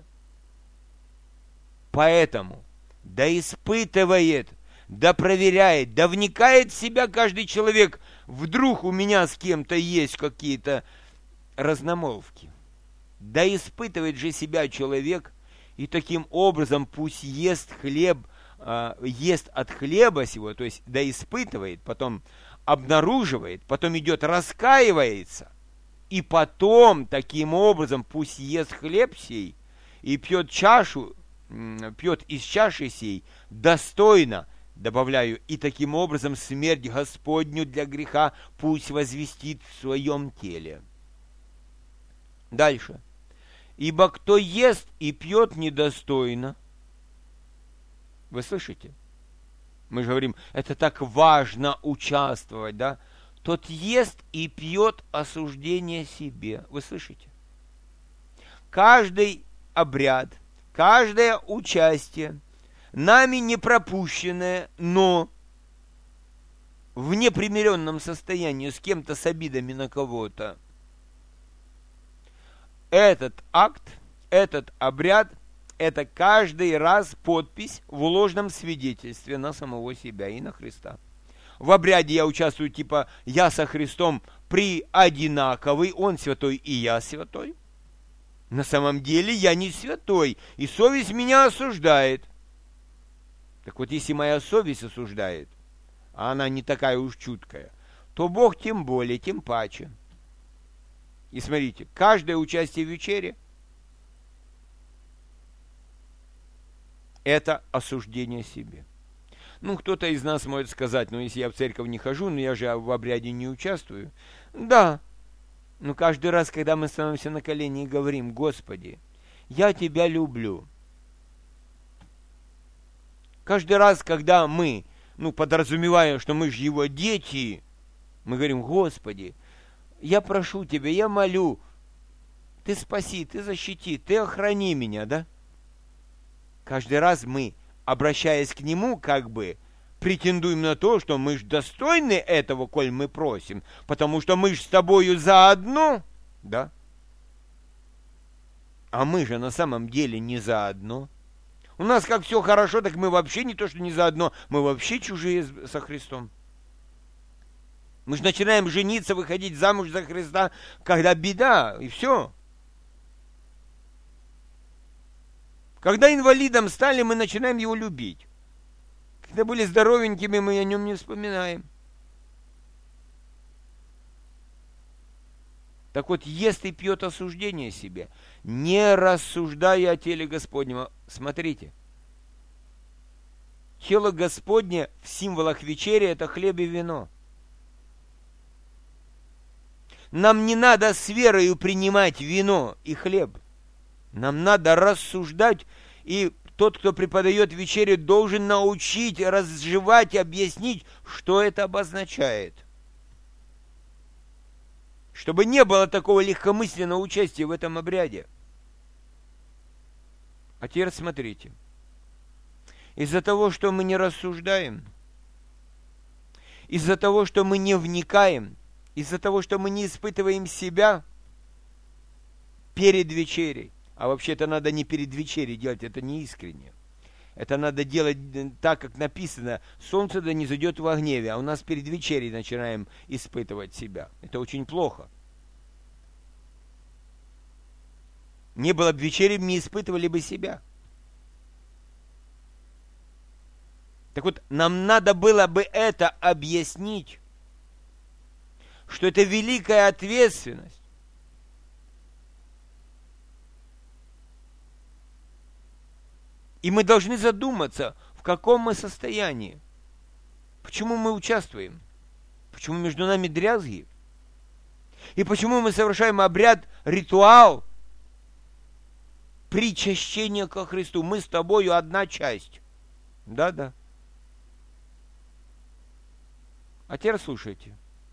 Поэтому, да испытывает, да проверяет, да вникает в себя каждый человек. Вдруг у меня с кем-то есть какие-то разномолвки. Да испытывает же себя человек, и таким образом пусть ест хлеб, э, ест от хлеба сего, то есть да испытывает, потом обнаруживает, потом идет раскаивается, и потом таким образом пусть ест хлеб сей и пьет чашу, пьет из чаши сей достойно, добавляю, и таким образом смерть Господню для греха пусть возвестит в своем теле. Дальше. Ибо кто ест и пьет недостойно, вы слышите? Мы же говорим, это так важно участвовать, да? Тот ест и пьет осуждение себе. Вы слышите? Каждый обряд, каждое участие, нами не пропущенное, но в непримиренном состоянии с кем-то, с обидами на кого-то, этот акт, этот обряд, это каждый раз подпись в ложном свидетельстве на самого себя и на Христа. В обряде я участвую, типа, я со Христом при одинаковый, Он святой и я святой. На самом деле я не святой, и совесть меня осуждает. Так вот, если моя совесть осуждает, а она не такая уж чуткая, то Бог тем более, тем паче. И смотрите, каждое участие в вечере – это осуждение себе. Ну, кто-то из нас может сказать, ну, если я в церковь не хожу, но я же в обряде не участвую. Да, но каждый раз, когда мы становимся на колени и говорим, Господи, я Тебя люблю. Каждый раз, когда мы, ну, подразумевая, что мы же Его дети, мы говорим, Господи, я прошу Тебя, я молю, Ты спаси, Ты защити, Ты охрани меня, да? Каждый раз мы, обращаясь к Нему, как бы претендуем на то, что мы же достойны этого, коль мы просим, потому что мы же с Тобою заодно, да? А мы же на самом деле не заодно. У нас как все хорошо, так мы вообще не то, что не заодно, мы вообще чужие со Христом. Мы же начинаем жениться, выходить замуж за Христа, когда беда, и все. Когда инвалидом стали, мы начинаем его любить. Когда были здоровенькими, мы о нем не вспоминаем. Так вот, ест и пьет осуждение себе, не рассуждая о теле Господнем. Смотрите. Тело Господне в символах вечери – это хлеб и вино. Нам не надо с верою принимать вино и хлеб. Нам надо рассуждать, и тот, кто преподает вечерю, должен научить, разжевать, объяснить, что это обозначает. Чтобы не было такого легкомысленного участия в этом обряде. А теперь смотрите. Из-за того, что мы не рассуждаем, из-за того, что мы не вникаем, из-за того, что мы не испытываем себя перед вечерей, а вообще это надо не перед вечерей делать, это не искренне. Это надо делать так, как написано, солнце да не зайдет во гневе, а у нас перед вечерей начинаем испытывать себя. Это очень плохо. Не было бы вечери, не испытывали бы себя. Так вот, нам надо было бы это объяснить, что это великая ответственность. И мы должны задуматься, в каком мы состоянии. Почему мы участвуем? Почему между нами дрязги? И почему мы совершаем обряд, ритуал причащения ко Христу? Мы с тобою одна часть. Да-да. А теперь слушайте.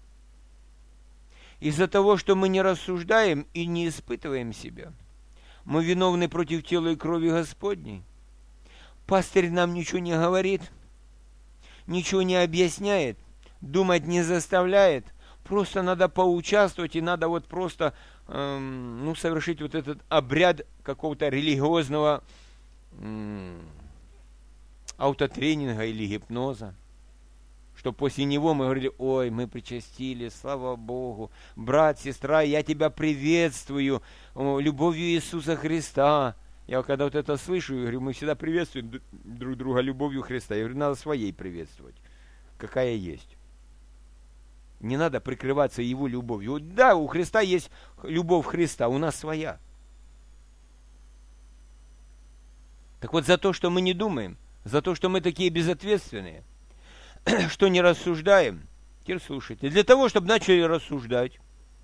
Из-за того, что мы не рассуждаем и не испытываем себя, мы виновны против тела и крови Господней. Пастырь нам ничего не говорит, ничего не объясняет, думать не заставляет. Просто надо поучаствовать, и надо вот просто эм, ну, совершить вот этот обряд какого-то религиозного эм, аутотренинга или гипноза. Что после него мы говорили: ой, мы причастились, слава Богу, брат, сестра, я тебя приветствую любовью Иисуса Христа. Я когда вот это слышу, я говорю, мы всегда приветствуем друг друга любовью Христа. Я говорю, надо своей приветствовать, какая есть. Не надо прикрываться его любовью. Да, у Христа есть любовь Христа, у нас своя. Так вот, за то, что мы не думаем, за то, что мы такие безответственные, что не рассуждаем, теперь слушайте, для того, чтобы начали рассуждать,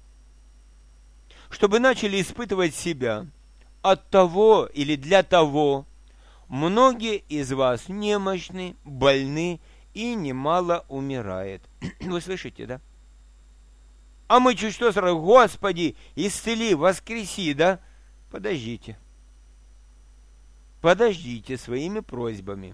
чтобы начали испытывать себя, от того или для того, многие из вас немощны, больны и немало умирает. Вы слышите, да? А мы чуть что сразу: Господи, исцели, воскреси, да? Подождите. Подождите своими просьбами.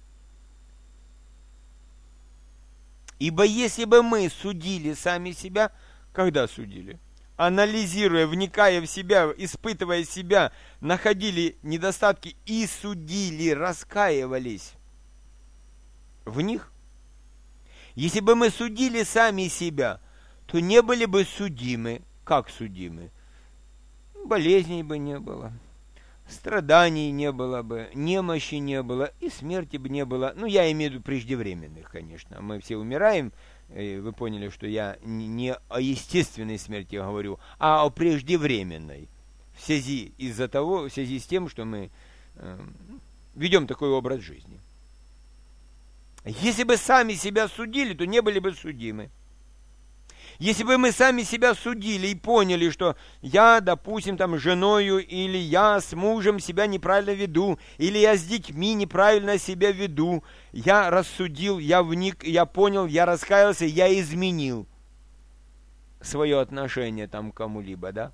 Ибо если бы мы судили сами себя, когда судили? Анализируя, вникая в себя, испытывая себя, находили недостатки и судили, раскаивались в них. Если бы мы судили сами себя, то не были бы судимы. Как судимы? Болезней бы не было, страданий не было бы, немощи не было, и смерти бы не было. Ну, я имею в виду преждевременных, конечно. Мы все умираем. Вы поняли, что я не о естественной смерти говорю, а о преждевременной. В связи из-за того, в связи с тем, что мы э, ведем такой образ жизни. Если бы сами себя судили, то не были бы судимы. Если бы мы сами себя судили и поняли, что я, допустим, там, с женою, или я с мужем себя неправильно веду, или я с детьми неправильно себя веду, я рассудил, я вник, я понял, я раскаялся, я изменил свое отношение там к кому-либо, да?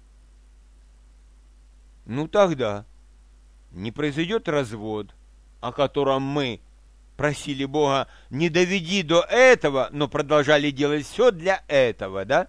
Ну тогда не произойдет развод, о котором мы просили Бога: не доведи до этого, но продолжали делать все для этого, да?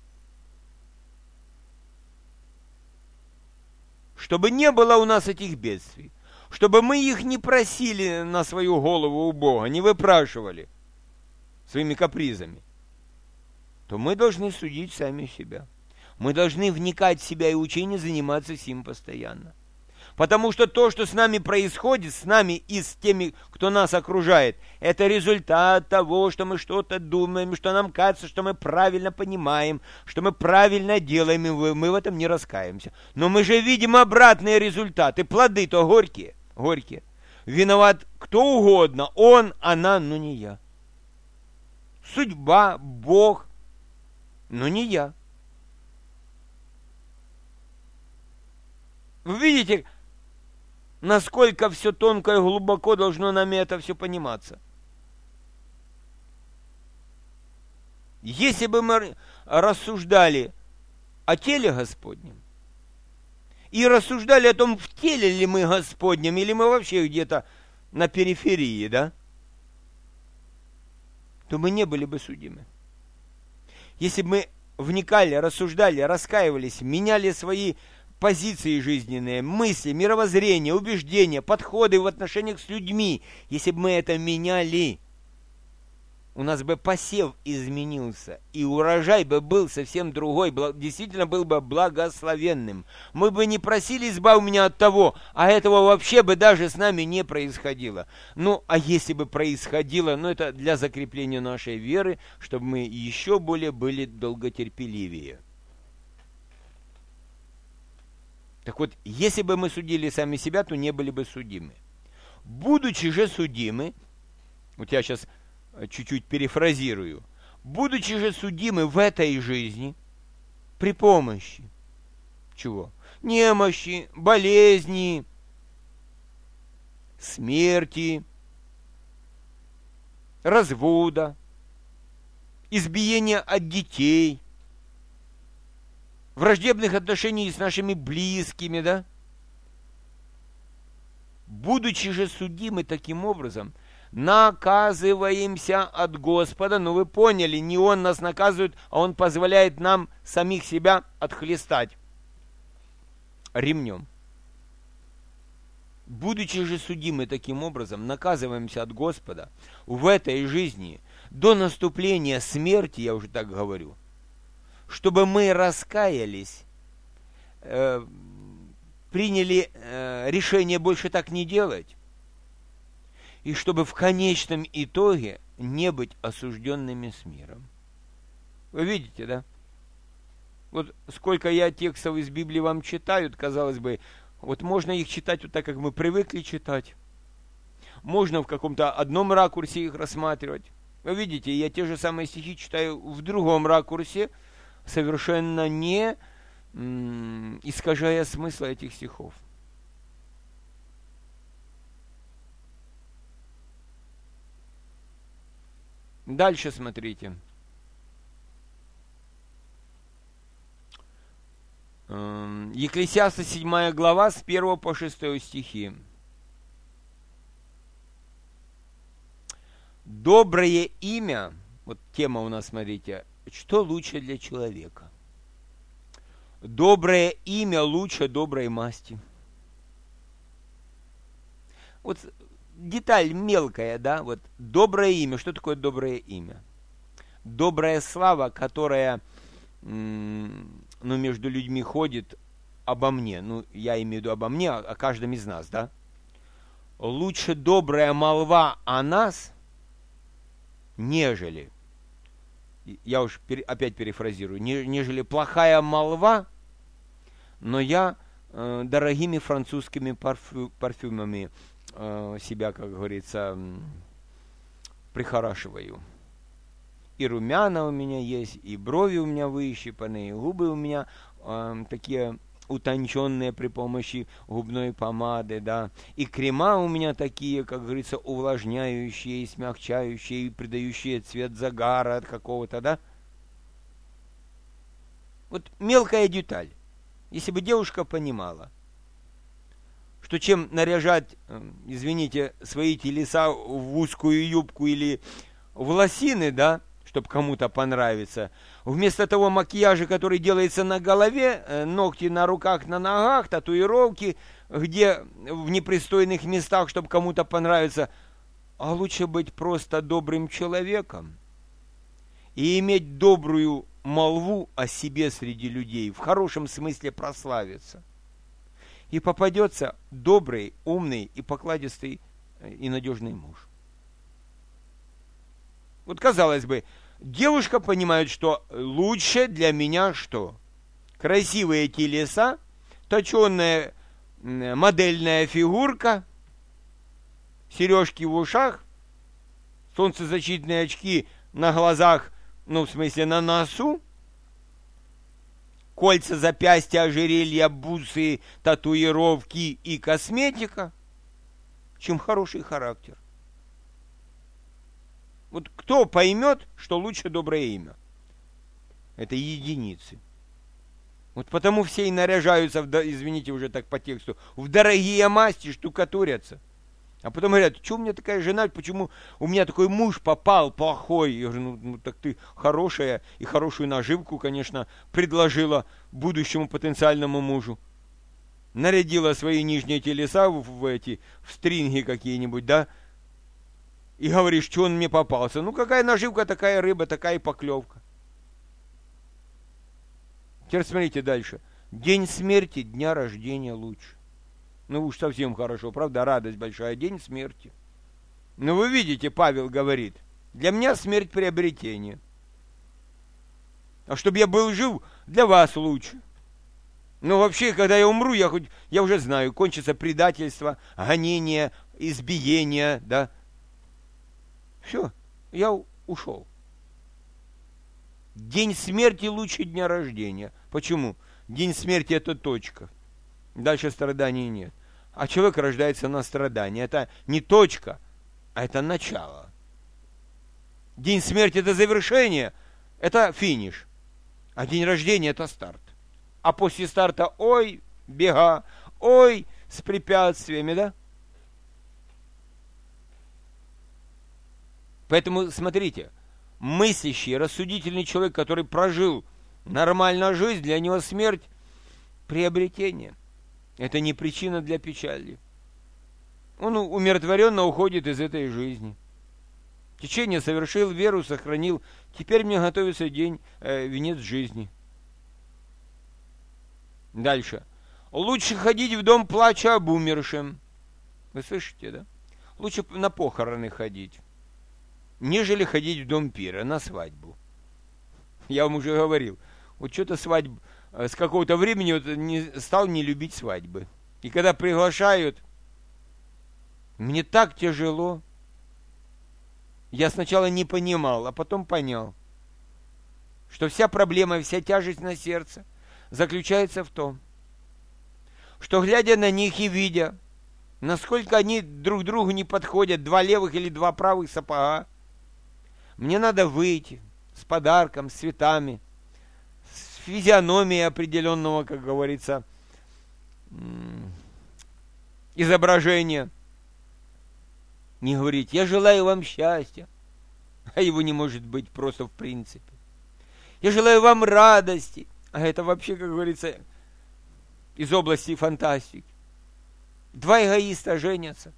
Чтобы не было у нас этих бедствий, чтобы мы их не просили на свою голову у Бога, не выпрашивали своими капризами, то мы должны судить сами себя. Мы должны вникать в себя и учение, заниматься сим постоянно. Потому что то, что с нами происходит, с нами и с теми, кто нас окружает, это результат того, что мы что-то думаем, что нам кажется, что мы правильно понимаем, что мы правильно делаем, и мы в этом не раскаемся. Но мы же видим обратные результаты, плоды-то горькие, горькие. Виноват кто угодно, он, она, но не я. Судьба, Бог, но не я. Вы видите, насколько все тонко и глубоко должно нами это все пониматься. Если бы мы рассуждали о теле Господнем и рассуждали о том, в теле ли мы Господнем, или мы вообще где-то на периферии, да, то мы не были бы судимы. Если бы мы вникали, рассуждали, раскаивались, меняли свои позиции жизненные, мысли, мировоззрение, убеждения, подходы в отношениях с людьми, если бы мы это меняли, у нас бы посев изменился, и урожай бы был совсем другой, действительно был бы благословенным. Мы бы не просили: избавь меня от того, а этого вообще бы даже с нами не происходило. Ну, а если бы происходило, ну, это для закрепления нашей веры, чтобы мы еще более были долготерпеливее. Так вот, если бы мы судили сами себя, то не были бы судимы. Будучи же судимы, вот я сейчас чуть-чуть перефразирую, будучи же судимы в этой жизни при помощи чего? Немощи, болезни, смерти, развода, избиения от детей, враждебных отношений с нашими близкими, да? Будучи же судимы таким образом, наказываемся от Господа. Ну, вы поняли, не Он нас наказывает, а Он позволяет нам самих себя отхлестать ремнем. Будучи же судимы таким образом, наказываемся от Господа в этой жизни до наступления смерти, я уже так говорю, чтобы мы раскаялись, э, приняли э, решение больше так не делать, и чтобы в конечном итоге не быть осужденными с миром. Вы видите, да? Вот сколько я текстов из Библии вам читаю, казалось бы, вот можно их читать вот так, как мы привыкли читать. Можно в каком-то одном ракурсе их рассматривать. Вы видите, я те же самые стихи читаю в другом ракурсе, совершенно не м- искажая смысла этих стихов. Дальше смотрите. Екклесиаста седьмая глава с первого по шестой стихи. Доброе имя, вот тема у нас, смотрите, что лучше для человека? Доброе имя лучше доброй масти. Вот деталь мелкая, да, вот доброе имя. Что такое доброе имя? Добрая слава, которая м- ну, между людьми ходит обо мне. Ну, я имею в виду обо мне, о каждом из нас, да? Лучше добрая молва о нас, нежели, я уж пере, опять перефразирую, не, нежели плохая молва, но я э, дорогими французскими парфю, парфюмами э, себя, как говорится, прихорашиваю. И румяна у меня есть, и брови у меня выщипаны, и губы у меня э, такие утонченные при помощи губной помады, да, и крема у меня такие, как говорится, увлажняющие, смягчающие, и придающие цвет загара от какого-то, да. Вот мелкая деталь. Если бы девушка понимала, что чем наряжать, извините, свои телеса в узкую юбку или в лосины, да, чтобы кому-то понравиться, вместо того макияжа, который делается на голове, ногти на руках, на ногах, татуировки, где в непристойных местах, чтобы кому-то понравиться, а лучше быть просто добрым человеком и иметь добрую молву о себе среди людей, в хорошем смысле прославиться. И попадется добрый, умный и покладистый и надежный муж. Вот казалось бы, девушка понимает, что лучше для меня что? Красивые телеса, точеная модельная фигурка, сережки в ушах, солнцезащитные очки на глазах, ну, в смысле, на носу, кольца, запястья, ожерелья, бусы, татуировки и косметика, чем хороший характер. Вот кто поймет, что лучше доброе имя? Это единицы. Вот потому все и наряжаются, в, извините уже так по тексту, в дорогие масти, штукатурятся. А потом говорят, что у меня такая жена, почему у меня такой муж попал плохой? Я говорю, ну, ну так ты хорошая, и хорошую наживку, конечно, предложила будущему потенциальному мужу. Нарядила свои нижние телеса в, в эти, в стринги какие-нибудь, да? И говоришь, что он мне попался. Ну, какая наживка, такая рыба, такая и поклевка. Теперь смотрите дальше. День смерти, дня рождения лучше. Ну уж совсем хорошо, правда, радость большая, день смерти. Ну вы видите, Павел говорит, для меня смерть приобретение. А чтобы я был жив, для вас лучше. Но вообще, когда я умру, я, хоть, я уже знаю, кончится предательство, гонение, избиения, да. Все, я ушел. День смерти лучше дня рождения. Почему? День смерти это точка. Дальше страданий нет. А человек рождается на страдании. Это не точка, а это начало. День смерти это завершение, это финиш. А день рождения это старт. А после старта, ой, бега, ой, с препятствиями, да? Поэтому, смотрите, мыслящий, рассудительный человек, который прожил нормальную жизнь, для него смерть – приобретение. Это не причина для печали. Он умиротворенно уходит из этой жизни. Течение совершил, веру сохранил. Теперь мне готовится день, э, венец жизни. Дальше. Лучше ходить в дом плача об умершем. Вы слышите, да? Лучше на похороны ходить, нежели ходить в дом пира, на свадьбу. Я вам уже говорил, вот что-то свадьбу, с какого-то времени вот не, стал не любить свадьбы. И когда приглашают, мне так тяжело. Я сначала не понимал, а потом понял, что вся проблема, вся тяжесть на сердце заключается в том, что, глядя на них и видя, насколько они друг другу не подходят, два левых или два правых сапога, мне надо выйти с подарком, с цветами, с физиономией определенного, как говорится, изображения. Не говорить, я желаю вам счастья, а его не может быть просто в принципе. Я желаю вам радости, а это вообще, как говорится, из области фантастики. Два эгоиста женятся.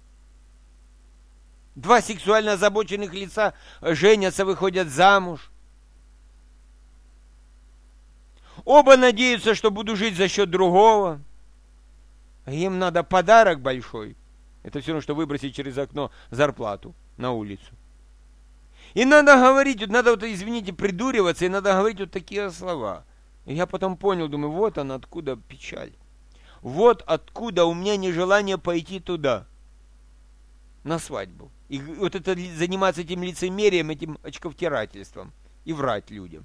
Два сексуально озабоченных лица женятся, выходят замуж. Оба надеются, что буду жить за счет другого. А им надо подарок большой. Это все равно, что выбросить через окно зарплату на улицу. И надо говорить, надо вот, извините, придуриваться, и надо говорить вот такие слова. И я потом понял, думаю, вот она откуда печаль. Вот откуда у меня нежелание пойти туда, на свадьбу. И вот это заниматься этим лицемерием, этим очковтирательством и врать людям.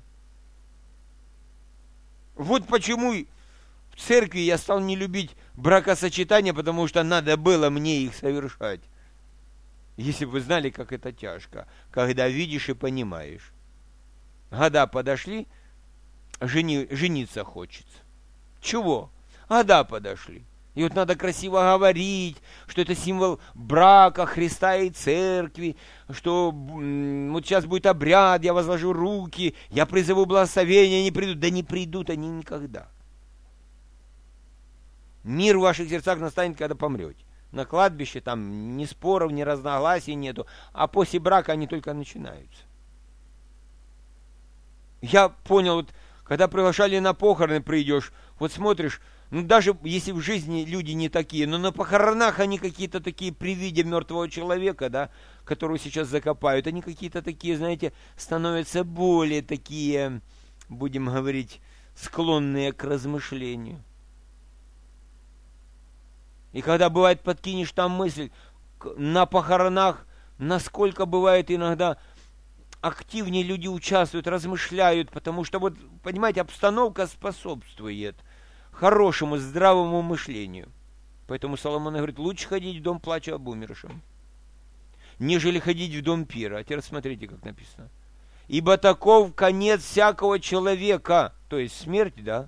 Вот почему в церкви я стал не любить бракосочетания, потому что надо было мне их совершать. Если бы вы знали, как это тяжко, когда видишь и понимаешь. Года подошли, жени, жениться хочется. Чего? Года подошли. И вот надо красиво говорить, что это символ брака Христа и церкви, что вот сейчас будет обряд, я возложу руки, я призову благословения, они придут. Да не придут они никогда. Мир в ваших сердцах настанет, когда помрете. На кладбище там ни споров, ни разногласий нету, а после брака они только начинаются. Я понял, вот, когда приглашали на похороны, придешь, вот смотришь, ну даже если в жизни люди не такие, но на похоронах они какие-то такие при виде мертвого человека, да, которого сейчас закопают, они какие-то такие, знаете, становятся более такие, будем говорить, склонные к размышлению. И когда бывает подкинешь там мысль, на похоронах, насколько бывает иногда активнее люди участвуют, размышляют, потому что вот, понимаете, обстановка способствует хорошему, здравому мышлению. Поэтому Соломон говорит, лучше ходить в дом плача об умершем, нежели ходить в дом пира. А теперь смотрите, как написано. Ибо таков конец всякого человека, то есть смерть, да,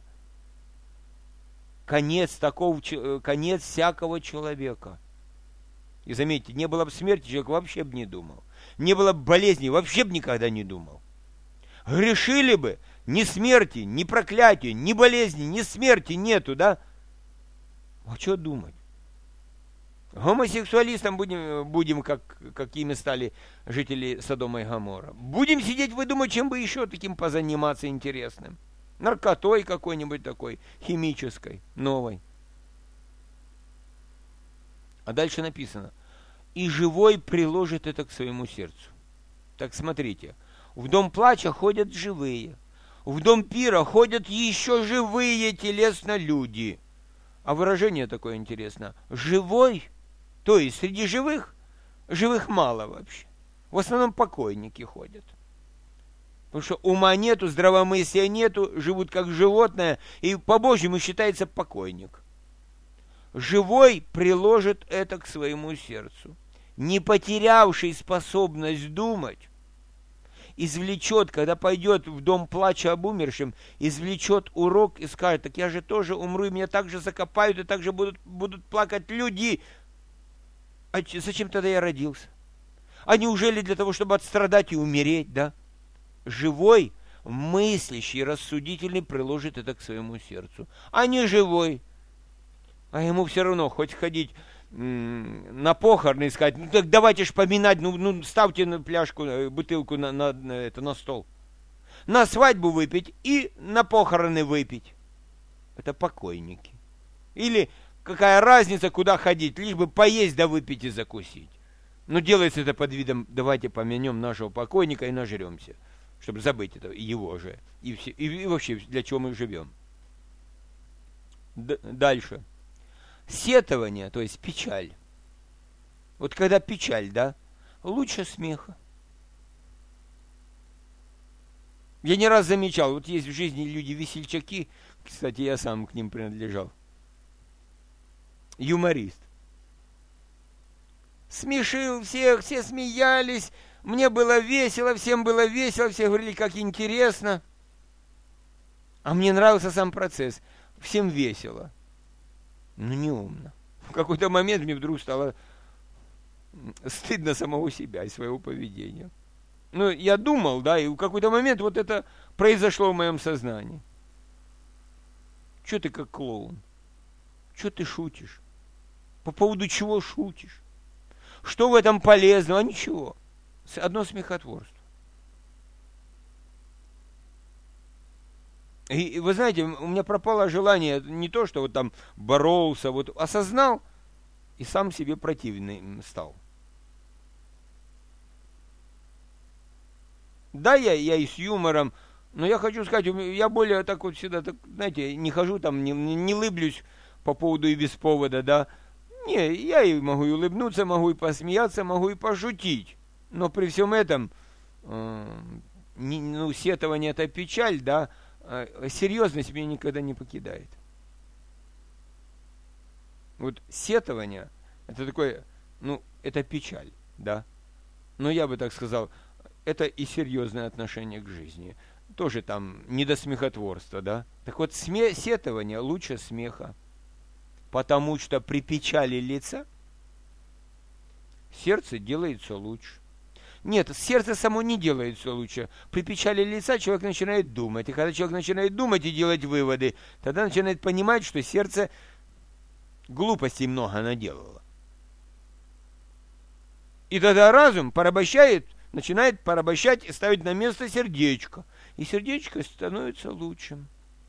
конец такого, конец всякого человека. И заметьте, не было бы смерти, человек вообще бы не думал. Не было бы болезни, вообще бы никогда не думал. Грешили бы, ни смерти, ни проклятия, ни болезни, ни смерти нету, да? А что думать? Гомосексуалистам будем, будем как, какими стали жители Содома и Гоморра. Будем сидеть выдумать, чем бы еще таким позаниматься интересным. Наркотой какой-нибудь такой, химической, новой. А дальше написано, и живой приложит это к своему сердцу. Так смотрите, в дом плача ходят живые, в дом пира ходят еще живые телесно люди. А выражение такое интересно, живой То есть среди живых, живых мало вообще. В основном покойники ходят. Потому что ума нету, здравомыслия нету, живут как животное, и по-божьему считается покойник. Живой приложит это к своему сердцу. Не потерявший способность думать, извлечет, когда пойдет в дом плача об умершем, извлечет урок и скажет: так я же тоже умру, и меня так же закопают, и так же будут, будут плакать люди. А зачем тогда я родился? А неужели для того, чтобы отстрадать и умереть, да? Живой, мыслящий, рассудительный приложит это к своему сердцу. А не живой. А ему все равно, хоть ходить м- на похороны и сказать: ну так давайте ж поминать, ну, ну ставьте на пляжку, бутылку на, на, на, это, на стол. На свадьбу выпить и на похороны выпить. Это покойники. Или какая разница, куда ходить, лишь бы поесть да выпить и закусить. Но делается это под видом: давайте помянем нашего покойника и нажремся, чтобы забыть это, его же. И, все, и, и вообще, для чего мы живем. Д- дальше. Сетование, то есть печаль. Вот когда печаль, да, лучше смеха. Я не раз замечал, вот есть в жизни люди-весельчаки, кстати, я сам к ним принадлежал. Юморист. Смешил всех, все смеялись, мне было весело, всем было весело, все говорили, как интересно. А мне нравился сам процесс, всем весело. Ну, неумно. В какой-то момент мне вдруг стало стыдно самого себя и своего поведения. Ну, я думал, да, и в какой-то момент вот это произошло в моем сознании. Че ты как клоун? Че ты шутишь? По поводу чего шутишь? Что в этом полезного? А ничего. Одно смехотворство. И вы знаете, у меня пропало желание не то, что вот там боролся, вот осознал и сам себе противный стал. Да, я, я и с юмором, но я хочу сказать, я более так вот всегда, так, знаете, не хожу там, не, не лыблюсь по поводу и без повода, да. Не, я и могу и улыбнуться, могу и посмеяться, могу и пошутить. Но при всем этом, э, не, ну, сетование это печаль, да, а серьезность меня никогда не покидает. Вот сетование, это такое, ну, это печаль, да. Но я бы так сказал, это и серьезное отношение к жизни. Тоже там не до смехотворства, да. Так вот, сме- сетование лучше смеха. Потому что при печали лица сердце делается лучше. Нет, сердце само не делается лучше. При печали лица человек начинает думать. И когда человек начинает думать и делать выводы, тогда начинает понимать, что сердце глупостей много наделало. И тогда разум порабощает, начинает порабощать и ставить на место сердечко. И сердечко становится лучшим.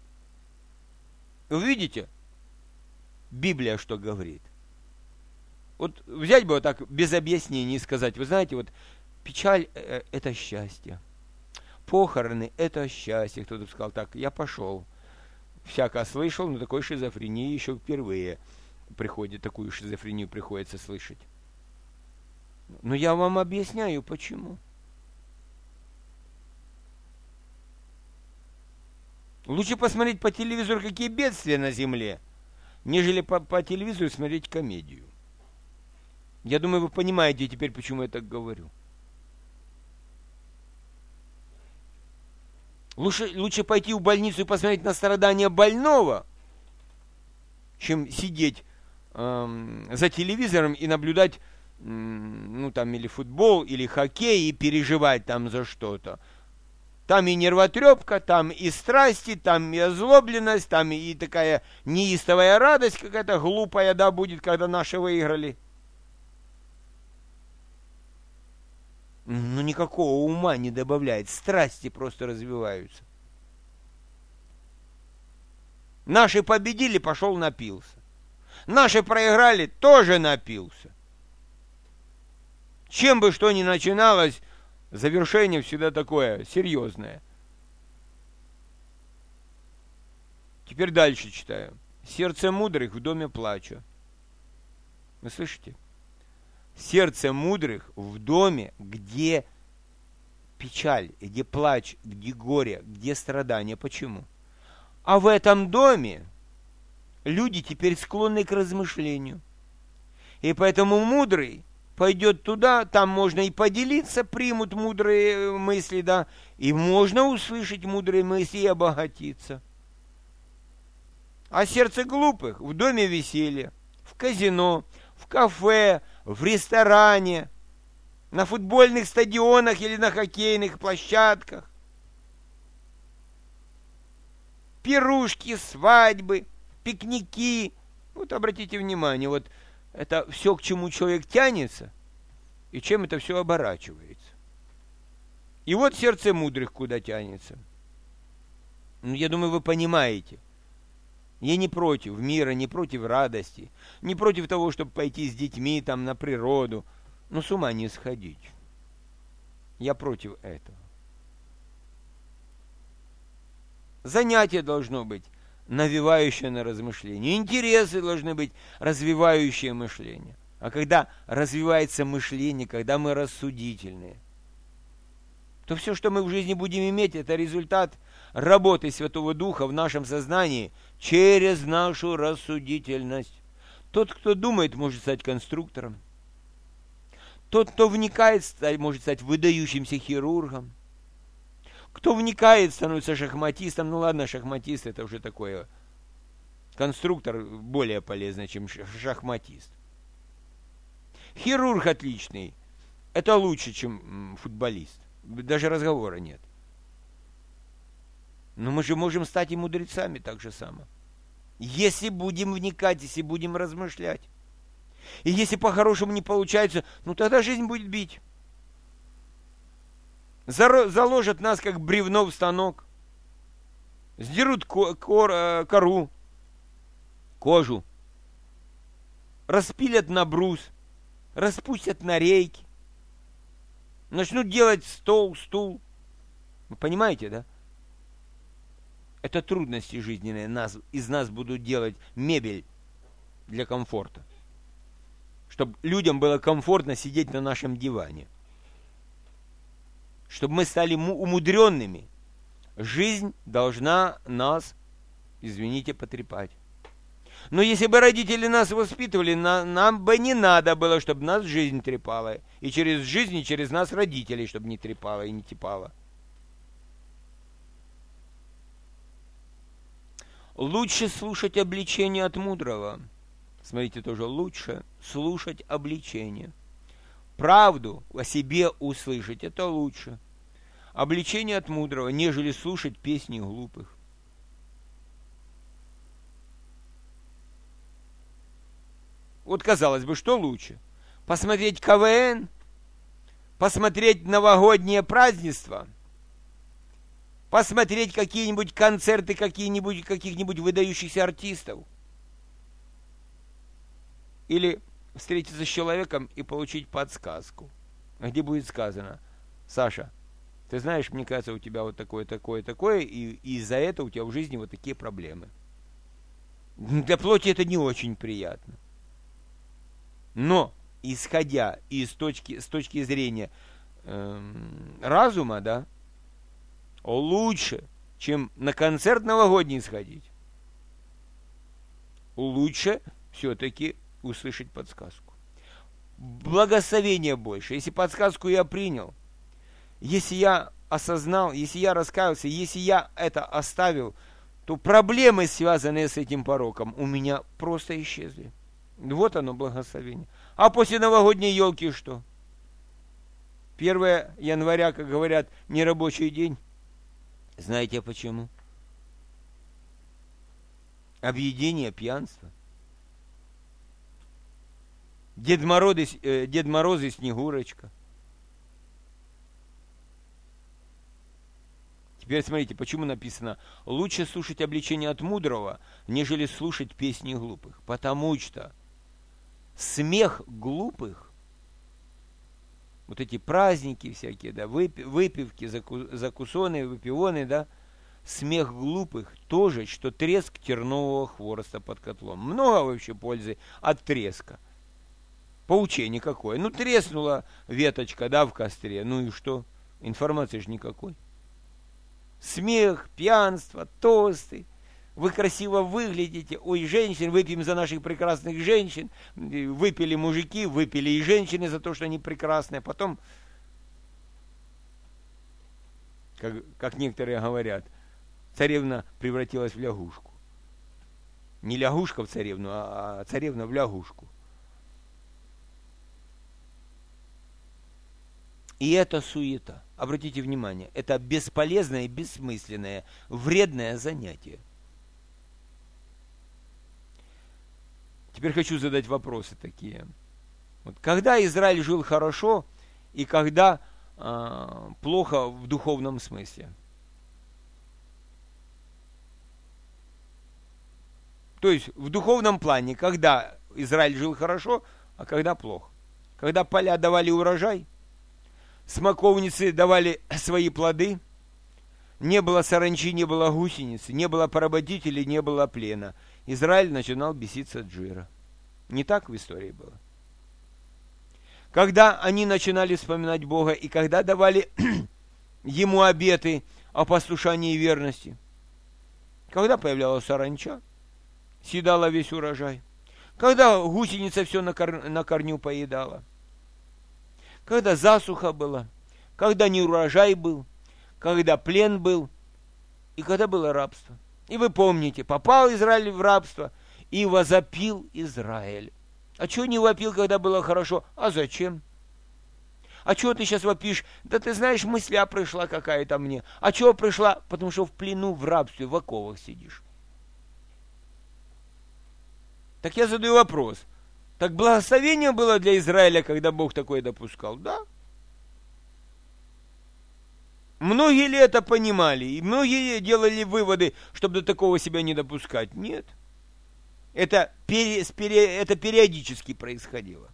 Вы видите? Библия что говорит? Вот взять бы вот так без объяснений и сказать: вы знаете, вот печаль э, – это счастье. Похороны – это счастье. Кто-то сказал: так, я пошел. Всяко слышал, но такой шизофрении еще впервые приходит, такую шизофрению приходится слышать. Но я вам объясняю, почему. Лучше посмотреть по телевизору, какие бедствия на земле, нежели по, по телевизору смотреть комедию. Я думаю, вы понимаете теперь, почему я так говорю. Лучше, лучше пойти в больницу и посмотреть на страдания больного, чем сидеть эм, за телевизором и наблюдать, эм, ну там, или футбол, или хоккей, и переживать там за что-то. Там и нервотрепка, там и страсти, там и озлобленность, там и такая неистовая радость какая-то глупая, да, будет, когда наши выиграли. Ну, никакого ума не добавляет, страсти просто развиваются. Наши победили, пошел напился. Наши проиграли, тоже напился. Чем бы что ни начиналось, завершение всегда такое серьезное. Теперь дальше читаю. Сердце мудрых в доме плача. Вы слышите? Сердце мудрых в доме, где печаль, где плач, где горе, где страдания. Почему? А в этом доме люди теперь склонны к размышлению. И поэтому мудрый пойдет туда, там можно и поделиться, примут мудрые мысли, да, и можно услышать мудрые мысли и обогатиться. А сердце глупых в доме веселья, в казино, в кафе, в ресторане, на футбольных стадионах или на хоккейных площадках. Пирушки, свадьбы, пикники. Вот обратите внимание, вот это все, к чему человек тянется, и чем это все оборачивается. И вот сердце мудрых куда тянется. Ну, я думаю, вы понимаете. Я не против мира, не против радости, не против того, чтобы пойти с детьми там на природу, но с ума не сходить. Я против этого. Занятие должно быть навевающее на размышление. Интересы должны быть развивающие мышление. А когда развивается мышление, когда мы рассудительные, то все, что мы в жизни будем иметь, это результат работы Святого Духа в нашем сознании через нашу рассудительность. Тот, кто думает, может стать конструктором. Тот, кто вникает, может стать выдающимся хирургом. Кто вникает, становится шахматистом. Ну ладно, шахматист это уже такое. Конструктор более полезный, чем шахматист. Хирург отличный. Это лучше, чем футболист. Даже разговора нет. Но мы же можем стать и мудрецами так же само. Если будем вникать, если будем размышлять. И если по-хорошему не получается, ну тогда жизнь будет бить. Заложат нас, как бревно в станок. Сдерут ко- кор- кору, кожу. Распилят на брус. Распустят на рейки. Начнут делать стол, стул. Вы понимаете, да? Это трудности жизненные. Нас, из нас будут делать мебель для комфорта. Чтобы людям было комфортно сидеть на нашем диване. Чтобы мы стали умудренными. Жизнь должна нас, извините, потрепать. Но если бы родители нас воспитывали, на, нам бы не надо было, чтобы нас жизнь трепала. И через жизнь, и через нас родителей, чтобы не трепала и не тепала. Лучше слушать обличение от мудрого. Смотрите, тоже лучше слушать обличение. Правду о себе услышать, это лучше. Обличение от мудрого, нежели слушать песни глупых. Вот, казалось бы, что лучше? Посмотреть ка вэ эн? Посмотреть новогоднее празднество? Посмотреть какие-нибудь концерты какие-нибудь, каких-нибудь выдающихся артистов? Или встретиться с человеком и получить подсказку, где будет сказано: Саша, ты знаешь, мне кажется, у тебя вот такое, такое, такое, и, и из-за этого у тебя в жизни вот такие проблемы. Для плоти это не очень приятно. Но, исходя из точки, с точки зрения эм, разума, да, лучше, чем на концерт новогодний сходить, лучше все-таки услышать подсказку. Благословение больше. Если подсказку я принял, если я осознал, если я раскаялся, если я это оставил, то проблемы, связанные с этим пороком, у меня просто исчезли. Вот оно, благословение. А после новогодней елки что? первое января, как говорят, нерабочий день. Знаете почему? Объедение, пьянство. Дед Мороз, э, Дед Мороз и Снегурочка. Теперь смотрите, почему написано: лучше слушать обличение от мудрого, нежели слушать песни глупых. Потому что смех глупых, вот эти праздники всякие, да, выпивки, закусоны, выпивоны, да, смех глупых тоже, что треск тернового хвороста под котлом. Много вообще пользы от треска. Поучение какое? Ну, треснула веточка, да, в костре. Ну и что? Информации же никакой. Смех, пьянство, тосты. Вы красиво выглядите. Ой, женщин, выпьем за наших прекрасных женщин. Выпили мужики, выпили и женщины за то, что они прекрасные. Потом, как, как некоторые говорят, царевна превратилась в лягушку. Не лягушка в царевну, а царевна в лягушку. И это суета. Обратите внимание, это бесполезное и бессмысленное, вредное занятие. Теперь хочу задать вопросы такие. Вот когда Израиль жил хорошо и когда э, плохо в духовном смысле? То есть в духовном плане, когда Израиль жил хорошо, а когда плохо? Когда поля давали урожай, смоковницы давали свои плоды, не было саранчи, не было гусеницы, не было поработителей, не было плена. Израиль начинал беситься от жира. Не так в истории было? Когда они начинали вспоминать Бога и когда давали Ему обеты о послушании и верности? Когда появлялась саранча, съедала весь урожай? Когда гусеница все на, кор... на корню поедала? Когда засуха была? Когда неурожай был? Когда плен был? И когда было рабство? И вы помните, попал Израиль в рабство, и возопил Израиль. А чего не вопил, когда было хорошо? А зачем? А чего ты сейчас вопишь? Да ты знаешь, мысля пришла какая-то мне. А чего пришла? Потому что в плену, в рабстве, в оковах сидишь. Так я задаю вопрос. Так благословение было для Израиля, когда Бог такое допускал? Да. Многие ли это понимали? И многие делали выводы, чтобы до такого себя не допускать? Нет. Это, пере, это периодически происходило.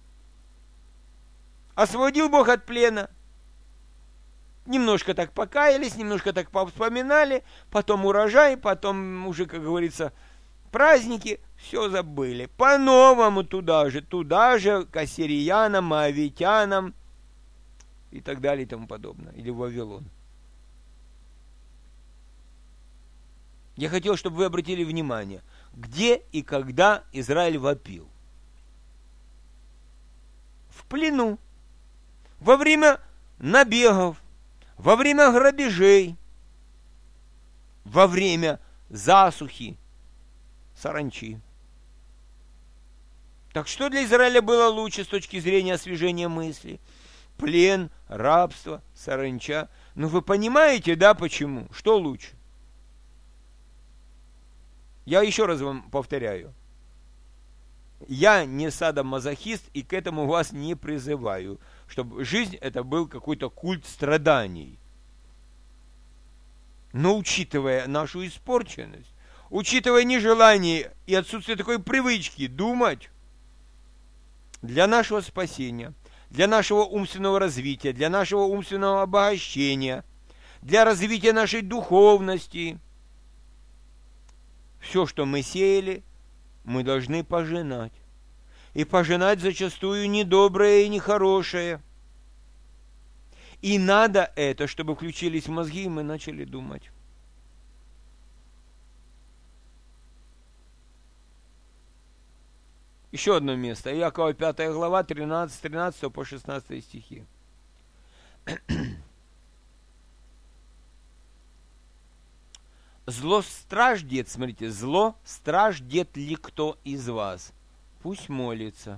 Освободил Бог от плена. Немножко так покаялись, немножко так повспоминали. Потом урожай, потом уже, как говорится, праздники. Все забыли. По-новому туда же, туда же, к ассириянам, моавитянам и так далее и тому подобное. Или в Вавилон. Я хотел, чтобы вы обратили внимание, где и когда Израиль вопил. В плену, во время набегов, во время грабежей, во время засухи, саранчи. Так что для Израиля было лучше с точки зрения освежения мысли? Плен, рабство, саранча. Ну вы понимаете, да, почему? Что лучше? Я еще раз вам повторяю. Я не садомазохист и к этому вас не призываю, чтобы жизнь это был какой-то культ страданий. Но учитывая нашу испорченность, учитывая нежелание и отсутствие такой привычки думать, для нашего спасения, для нашего умственного развития, для нашего умственного обогащения, для развития нашей духовности, все, что мы сеяли, мы должны пожинать. И пожинать зачастую недоброе и нехорошее. И надо это, чтобы включились мозги, и мы начали думать. Еще одно место. Иакова пятая глава, тринадцать, тринадцать по шестнадцатый стихи. Зло страждет, смотрите, зло страждет ли кто из вас? Пусть молится.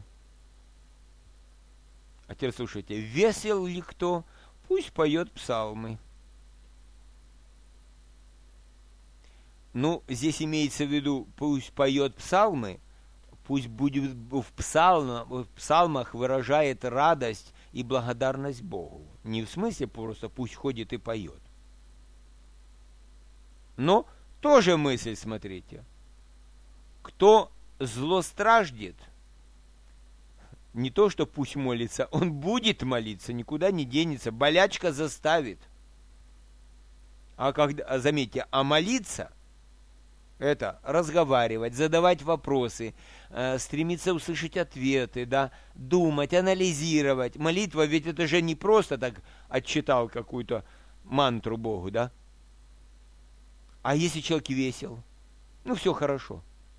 А теперь слушайте, весел ли кто? Пусть поет псалмы. Ну, здесь имеется в виду, пусть поет псалмы, пусть будет в псалмах, в псалмах выражает радость и благодарность Богу. Не в смысле просто пусть ходит и поет. Но тоже мысль, смотрите. Кто зло страждет, не то, что пусть молится, он будет молиться, никуда не денется, болячка заставит. А когда, заметьте, а молиться Это разговаривать, задавать вопросы, э, стремиться услышать ответы, да, думать, анализировать. Молитва, ведь это же не просто так отчитал какую-то мантру Богу, да? А если человек весел, ну все хорошо.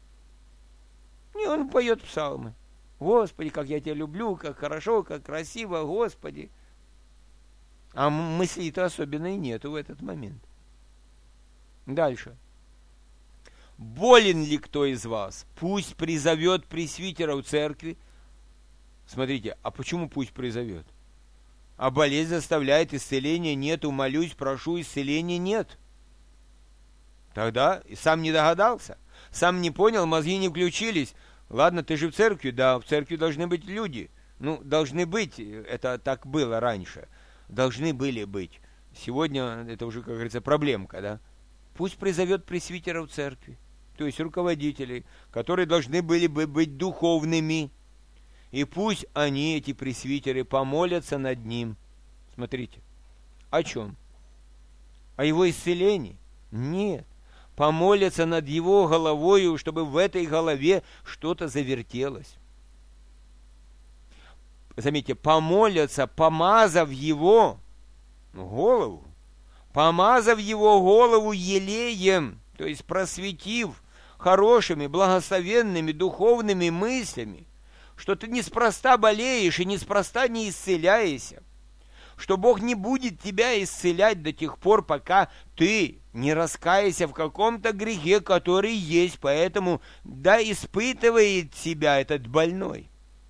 И он поет псалмы. Господи, как я тебя люблю, как хорошо, как красиво, Господи. А мыслей-то особенно и нету в этот момент. Дальше. Болен ли кто из вас? Пусть призовет пресвитера в церкви. Смотрите, а почему пусть призовет? А болезнь заставляет, исцеления нету, молюсь, прошу, исцеления нет. Тогда и сам не догадался, сам не понял, мозги не включились. Ладно, ты же в церкви, да, в церкви должны быть люди. Ну, должны быть, это так было раньше. Должны были быть. Сегодня это уже, как говорится, проблемка, да? Пусть призовет пресвитера в церкви, то есть руководителей, которые должны были бы быть духовными. И пусть они, эти пресвитеры, помолятся над ним. Смотрите, о чем? О его исцелении? Нет. Помолятся над его головою, чтобы в этой голове что-то завертелось. Заметьте, помолятся, помазав его голову, помазав его голову елеем, то есть просветив хорошими, благословенными, духовными мыслями, что ты неспроста болеешь и неспроста не исцеляешься, что Бог не будет тебя исцелять до тех пор, пока ты не раскаешься в каком-то грехе, который есть, поэтому да испытывает себя этот больной.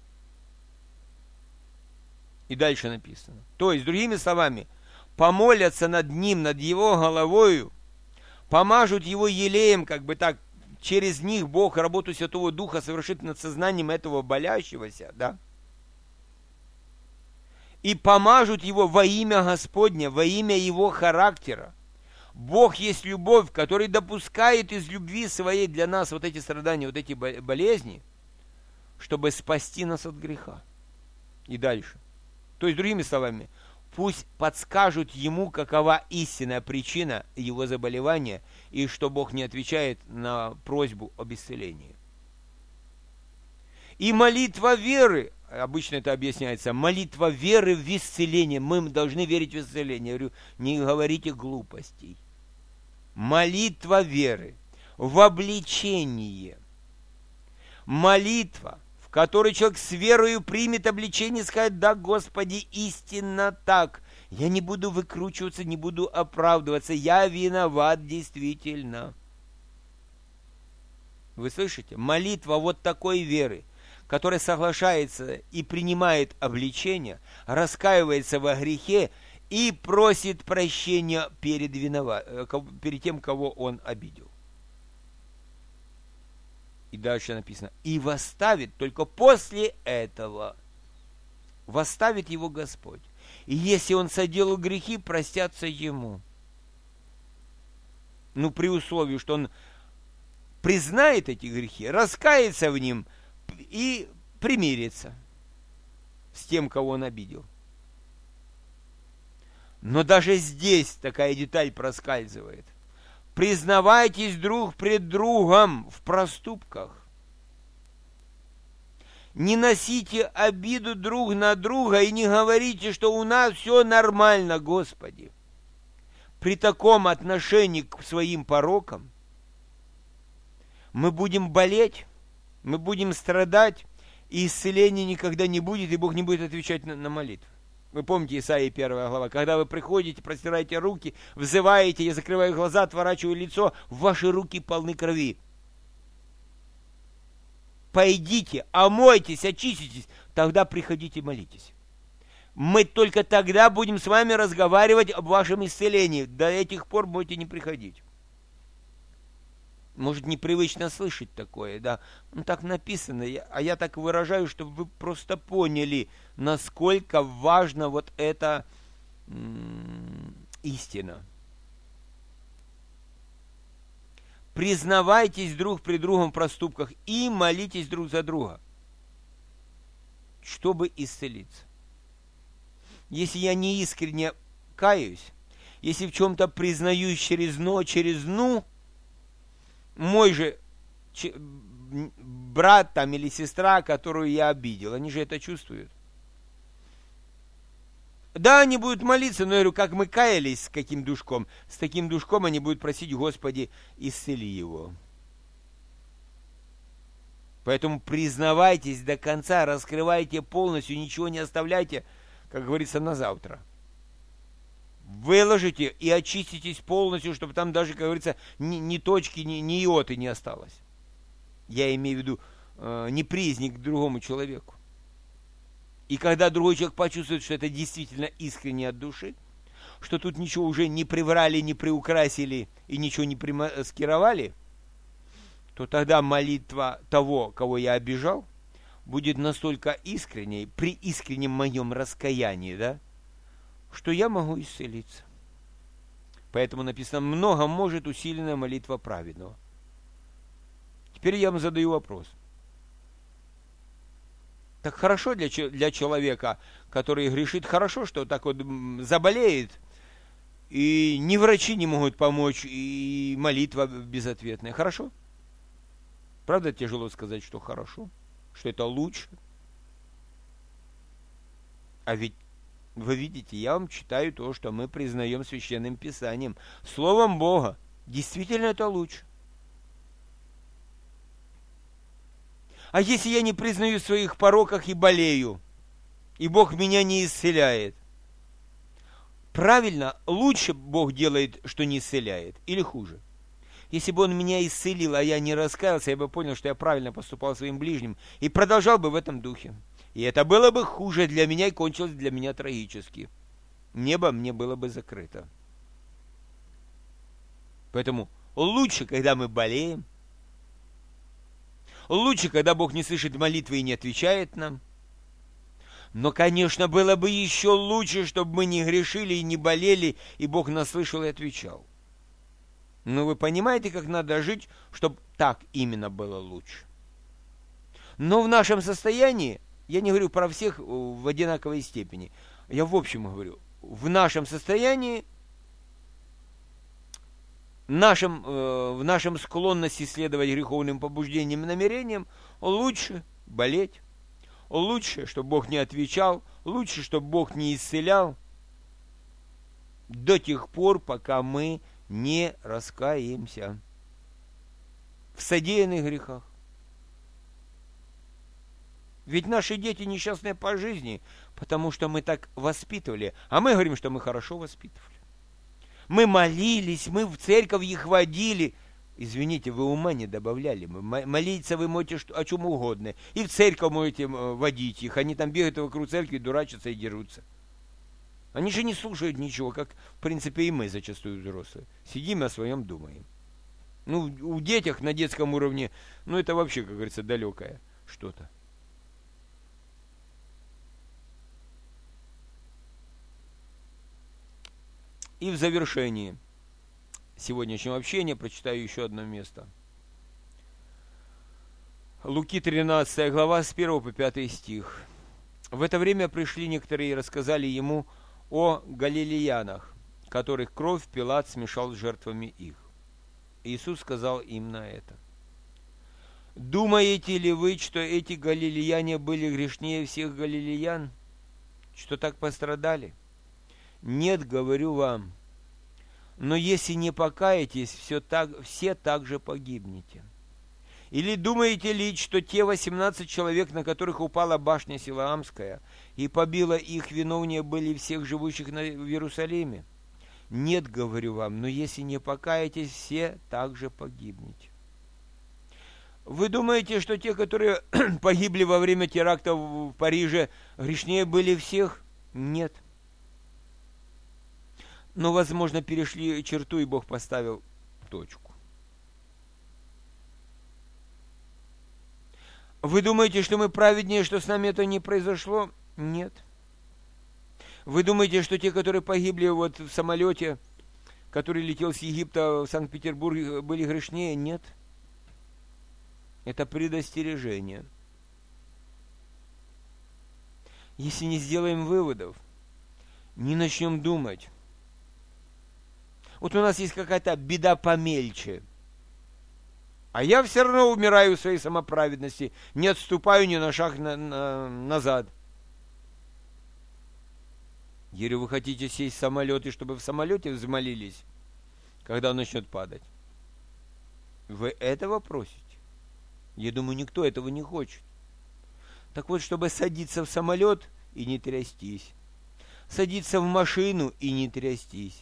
И дальше написано. То есть, другими словами, помолятся над ним, над его головою, помажут его елеем, как бы так, через них Бог работу Святого Духа совершит над сознанием этого болящегося, да? И помажут его во имя Господня, во имя его характера. Бог есть любовь, который допускает из любви своей для нас вот эти страдания, вот эти болезни, чтобы спасти нас от греха. И дальше. То есть, другими словами, пусть подскажут ему, какова истинная причина его заболевания, и что Бог не отвечает на просьбу об исцелении. И молитва веры, обычно это объясняется, молитва веры в исцеление. Мы должны верить в исцеление. Я говорю, не говорите глупостей. Молитва веры в обличение. Молитва, в которой человек с верою примет обличение и скажет: да, Господи, истинно так. Я не буду выкручиваться, не буду оправдываться. Я виноват действительно. Вы слышите? Молитва вот такой веры, которая соглашается и принимает обличение, раскаивается во грехе и просит прощения перед, винова... перед тем, кого он обидел. И дальше написано: и восставит, только после этого восставит его Господь. И если он соделал грехи, простятся ему. Ну, при условии, что он признает эти грехи, раскается в ним и примирится с тем, кого он обидел. Но даже здесь такая деталь проскальзывает. Признавайтесь друг пред другом в проступках. Не носите обиду друг на друга и не говорите, что у нас все нормально, Господи. При таком отношении к своим порокам мы будем болеть, мы будем страдать, и исцеления никогда не будет, и Бог не будет отвечать на, на молитву. Вы помните Исаии первая глава, когда вы приходите, простираете руки, взываете, я закрываю глаза, отворачиваю лицо, ваши руки полны крови. Пойдите, омойтесь, очиститесь, тогда приходите, молитесь. Мы только тогда будем с вами разговаривать об вашем исцелении. До этих пор можете не приходить. Может, непривычно слышать такое, да? Ну, так написано, а я так выражаю, чтобы вы просто поняли, насколько важна вот эта м- истина. Признавайтесь друг при другом в проступках и молитесь друг за друга, чтобы исцелиться. Если я не искренне каюсь, если в чем-то признаюсь через «но», через «ну», мой же ч- брат там или сестра, которую я обидел, они же это чувствуют. Да, они будут молиться, но я говорю, как мы каялись с каким душком, с таким душком они будут просить: Господи, исцели его. Поэтому признавайтесь до конца, раскрывайте полностью, ничего не оставляйте, как говорится, на завтра. Выложите и очиститесь полностью, чтобы там даже, как говорится, ни, ни точки, ни, ни иоты не осталось. Я имею в виду э, неприязнь к другому человеку. И когда другой человек почувствует, что это действительно искренне от души, что тут ничего уже не приврали, не приукрасили и ничего не примаскировали, то тогда молитва того, кого я обижал, будет настолько искренней, при искреннем моем раскаянии, да, что я могу исцелиться. Поэтому написано: много может усиленная молитва праведного. Теперь я вам задаю вопрос. Так хорошо для, для человека, который грешит, хорошо, что так вот заболеет, и ни врачи не могут помочь, и молитва безответная. Хорошо? Правда, тяжело сказать, что хорошо, что это лучше. А ведь, вы видите, я вам читаю то, что мы признаем Священным Писанием. Словом Бога, действительно это лучше. А если я не признаю своих пороках и болею, и Бог меня не исцеляет? Правильно, лучше Бог делает, что не исцеляет, или хуже? Если бы Он меня исцелил, а я не раскаялся, я бы понял, что я правильно поступал своим ближним, и продолжал бы в этом духе. И это было бы хуже для меня и кончилось для меня трагически. Небо мне было бы закрыто. Поэтому лучше, когда мы болеем, лучше, когда Бог не слышит молитвы и не отвечает нам. Но, конечно, было бы еще лучше, чтобы мы не грешили и не болели, и Бог нас слышал и отвечал. Но вы понимаете, как надо жить, чтобы так именно было лучше. Но в нашем состоянии, я не говорю про всех в одинаковой степени, я в общем говорю, в нашем состоянии, нашем, э, в нашем склонности следовать греховным побуждениям и намерениям, лучше болеть, лучше, чтобы Бог не отвечал, лучше, чтобы Бог не исцелял, до тех пор, пока мы не раскаемся в содеянных грехах. Ведь наши дети несчастные по жизни, потому что мы так воспитывали, а мы говорим, что мы хорошо воспитывали. Мы молились, мы в церковь их водили. Извините, вы ума не добавляли. Молиться вы можете о чем угодно. И в церковь можете водить их. Они там бегают вокруг церкви, дурачатся и дерутся. Они же не слушают ничего, как, в принципе, и мы зачастую взрослые. Сидим и о своем думаем. Ну, у детях на детском уровне, ну, это вообще, как говорится, далекое что-то. И в завершении сегодняшнего общения прочитаю еще одно место. Луки тринадцатая глава, с первого по пятый стих. В это время пришли некоторые и рассказали ему о галилеянах, которых кровь Пилат смешал с жертвами их. Иисус сказал им на это: думаете ли вы, что эти галилеяне были грешнее всех галилеян, что так пострадали? Нет, говорю вам, но если не покаетесь, все, так, все также погибнете. Или думаете ли, что те восемнадцать человек, на которых упала башня Силаамская, и побила их, виновнее были всех живущих на, в Иерусалиме? Нет, говорю вам, но если не покаетесь, все также погибнете. Вы думаете, что те, которые погибли во время теракта в Париже, грешнее были всех? Нет. Но, возможно, перешли черту, и Бог поставил точку. Вы думаете, что мы праведнее, что с нами это не произошло? Нет. Вы думаете, что те, которые погибли вот в самолете, который летел с Египта в Санкт-Петербург, были грешнее? Нет. Это предостережение. Если не сделаем выводов, не начнем думать. Вот у нас есть какая-то беда помельче. А я все равно умираю в своей самоправедности, не отступаю ни на шаг на, на, назад. Или вы хотите сесть в самолет, и чтобы в самолете взмолились, когда он начнет падать? Вы этого просите? Я думаю, никто этого не хочет. Так вот, чтобы садиться в самолет и не трястись, садиться в машину и не трястись,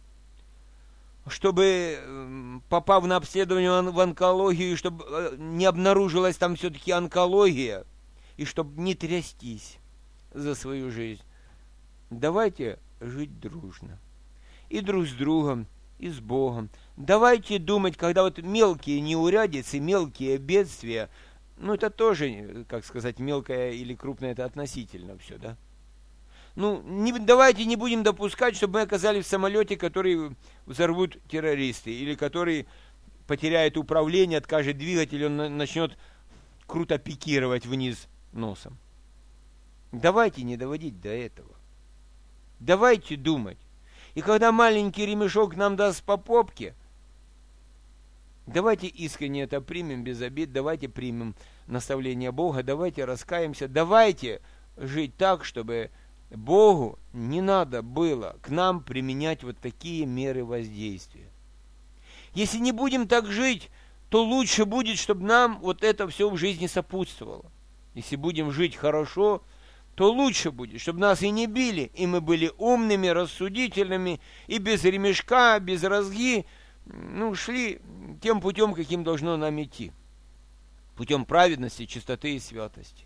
чтобы, попав на обследование в онкологию, чтобы не обнаружилась там все-таки онкология, и чтобы не трястись за свою жизнь. Давайте жить дружно. И друг с другом, и с Богом. Давайте думать, когда вот мелкие неурядицы, мелкие бедствия, ну это тоже, как сказать, мелкое или крупное, это относительно все, да? Ну, не, давайте не будем допускать, чтобы мы оказались в самолете, который взорвут террористы, или который потеряет управление, откажет двигатель, он начнет круто пикировать вниз носом. Давайте не доводить до этого. Давайте думать. И когда маленький ремешок нам даст по попке, давайте искренне это примем без обид, давайте примем наставление Бога, давайте раскаемся, давайте жить так, чтобы Богу не надо было к нам применять вот такие меры воздействия. Если не будем так жить, то лучше будет, чтобы нам вот это все в жизни сопутствовало. Если будем жить хорошо, то лучше будет, чтобы нас и не били, и мы были умными, рассудительными, и без ремешка, без разги, ну, шли тем путем, каким должно нам идти. Путем праведности, чистоты и святости.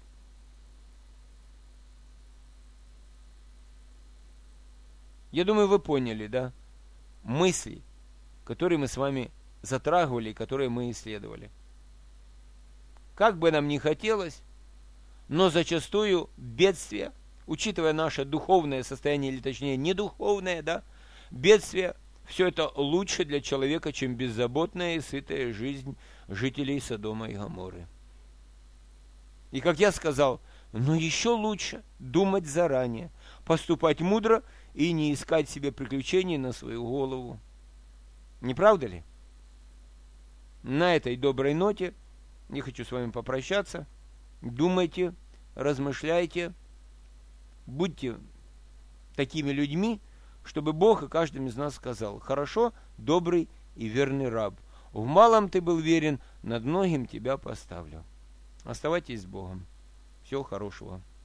Я думаю, вы поняли, да? Мысли, которые мы с вами затрагивали, которые мы исследовали. Как бы нам ни хотелось, но зачастую бедствие, учитывая наше духовное состояние, или точнее не духовное, да, бедствие, все это лучше для человека, чем беззаботная и сытая жизнь жителей Содома и Гоморры. И как я сказал, но еще лучше думать заранее, поступать мудро и не искать себе приключений на свою голову. Не правда ли? На этой доброй ноте я хочу с вами попрощаться. Думайте, размышляйте, будьте такими людьми, чтобы Бог и каждым из нас сказал: хорошо, добрый и верный раб. В малом ты был верен, над многим тебя поставлю. Оставайтесь с Богом. Всего хорошего.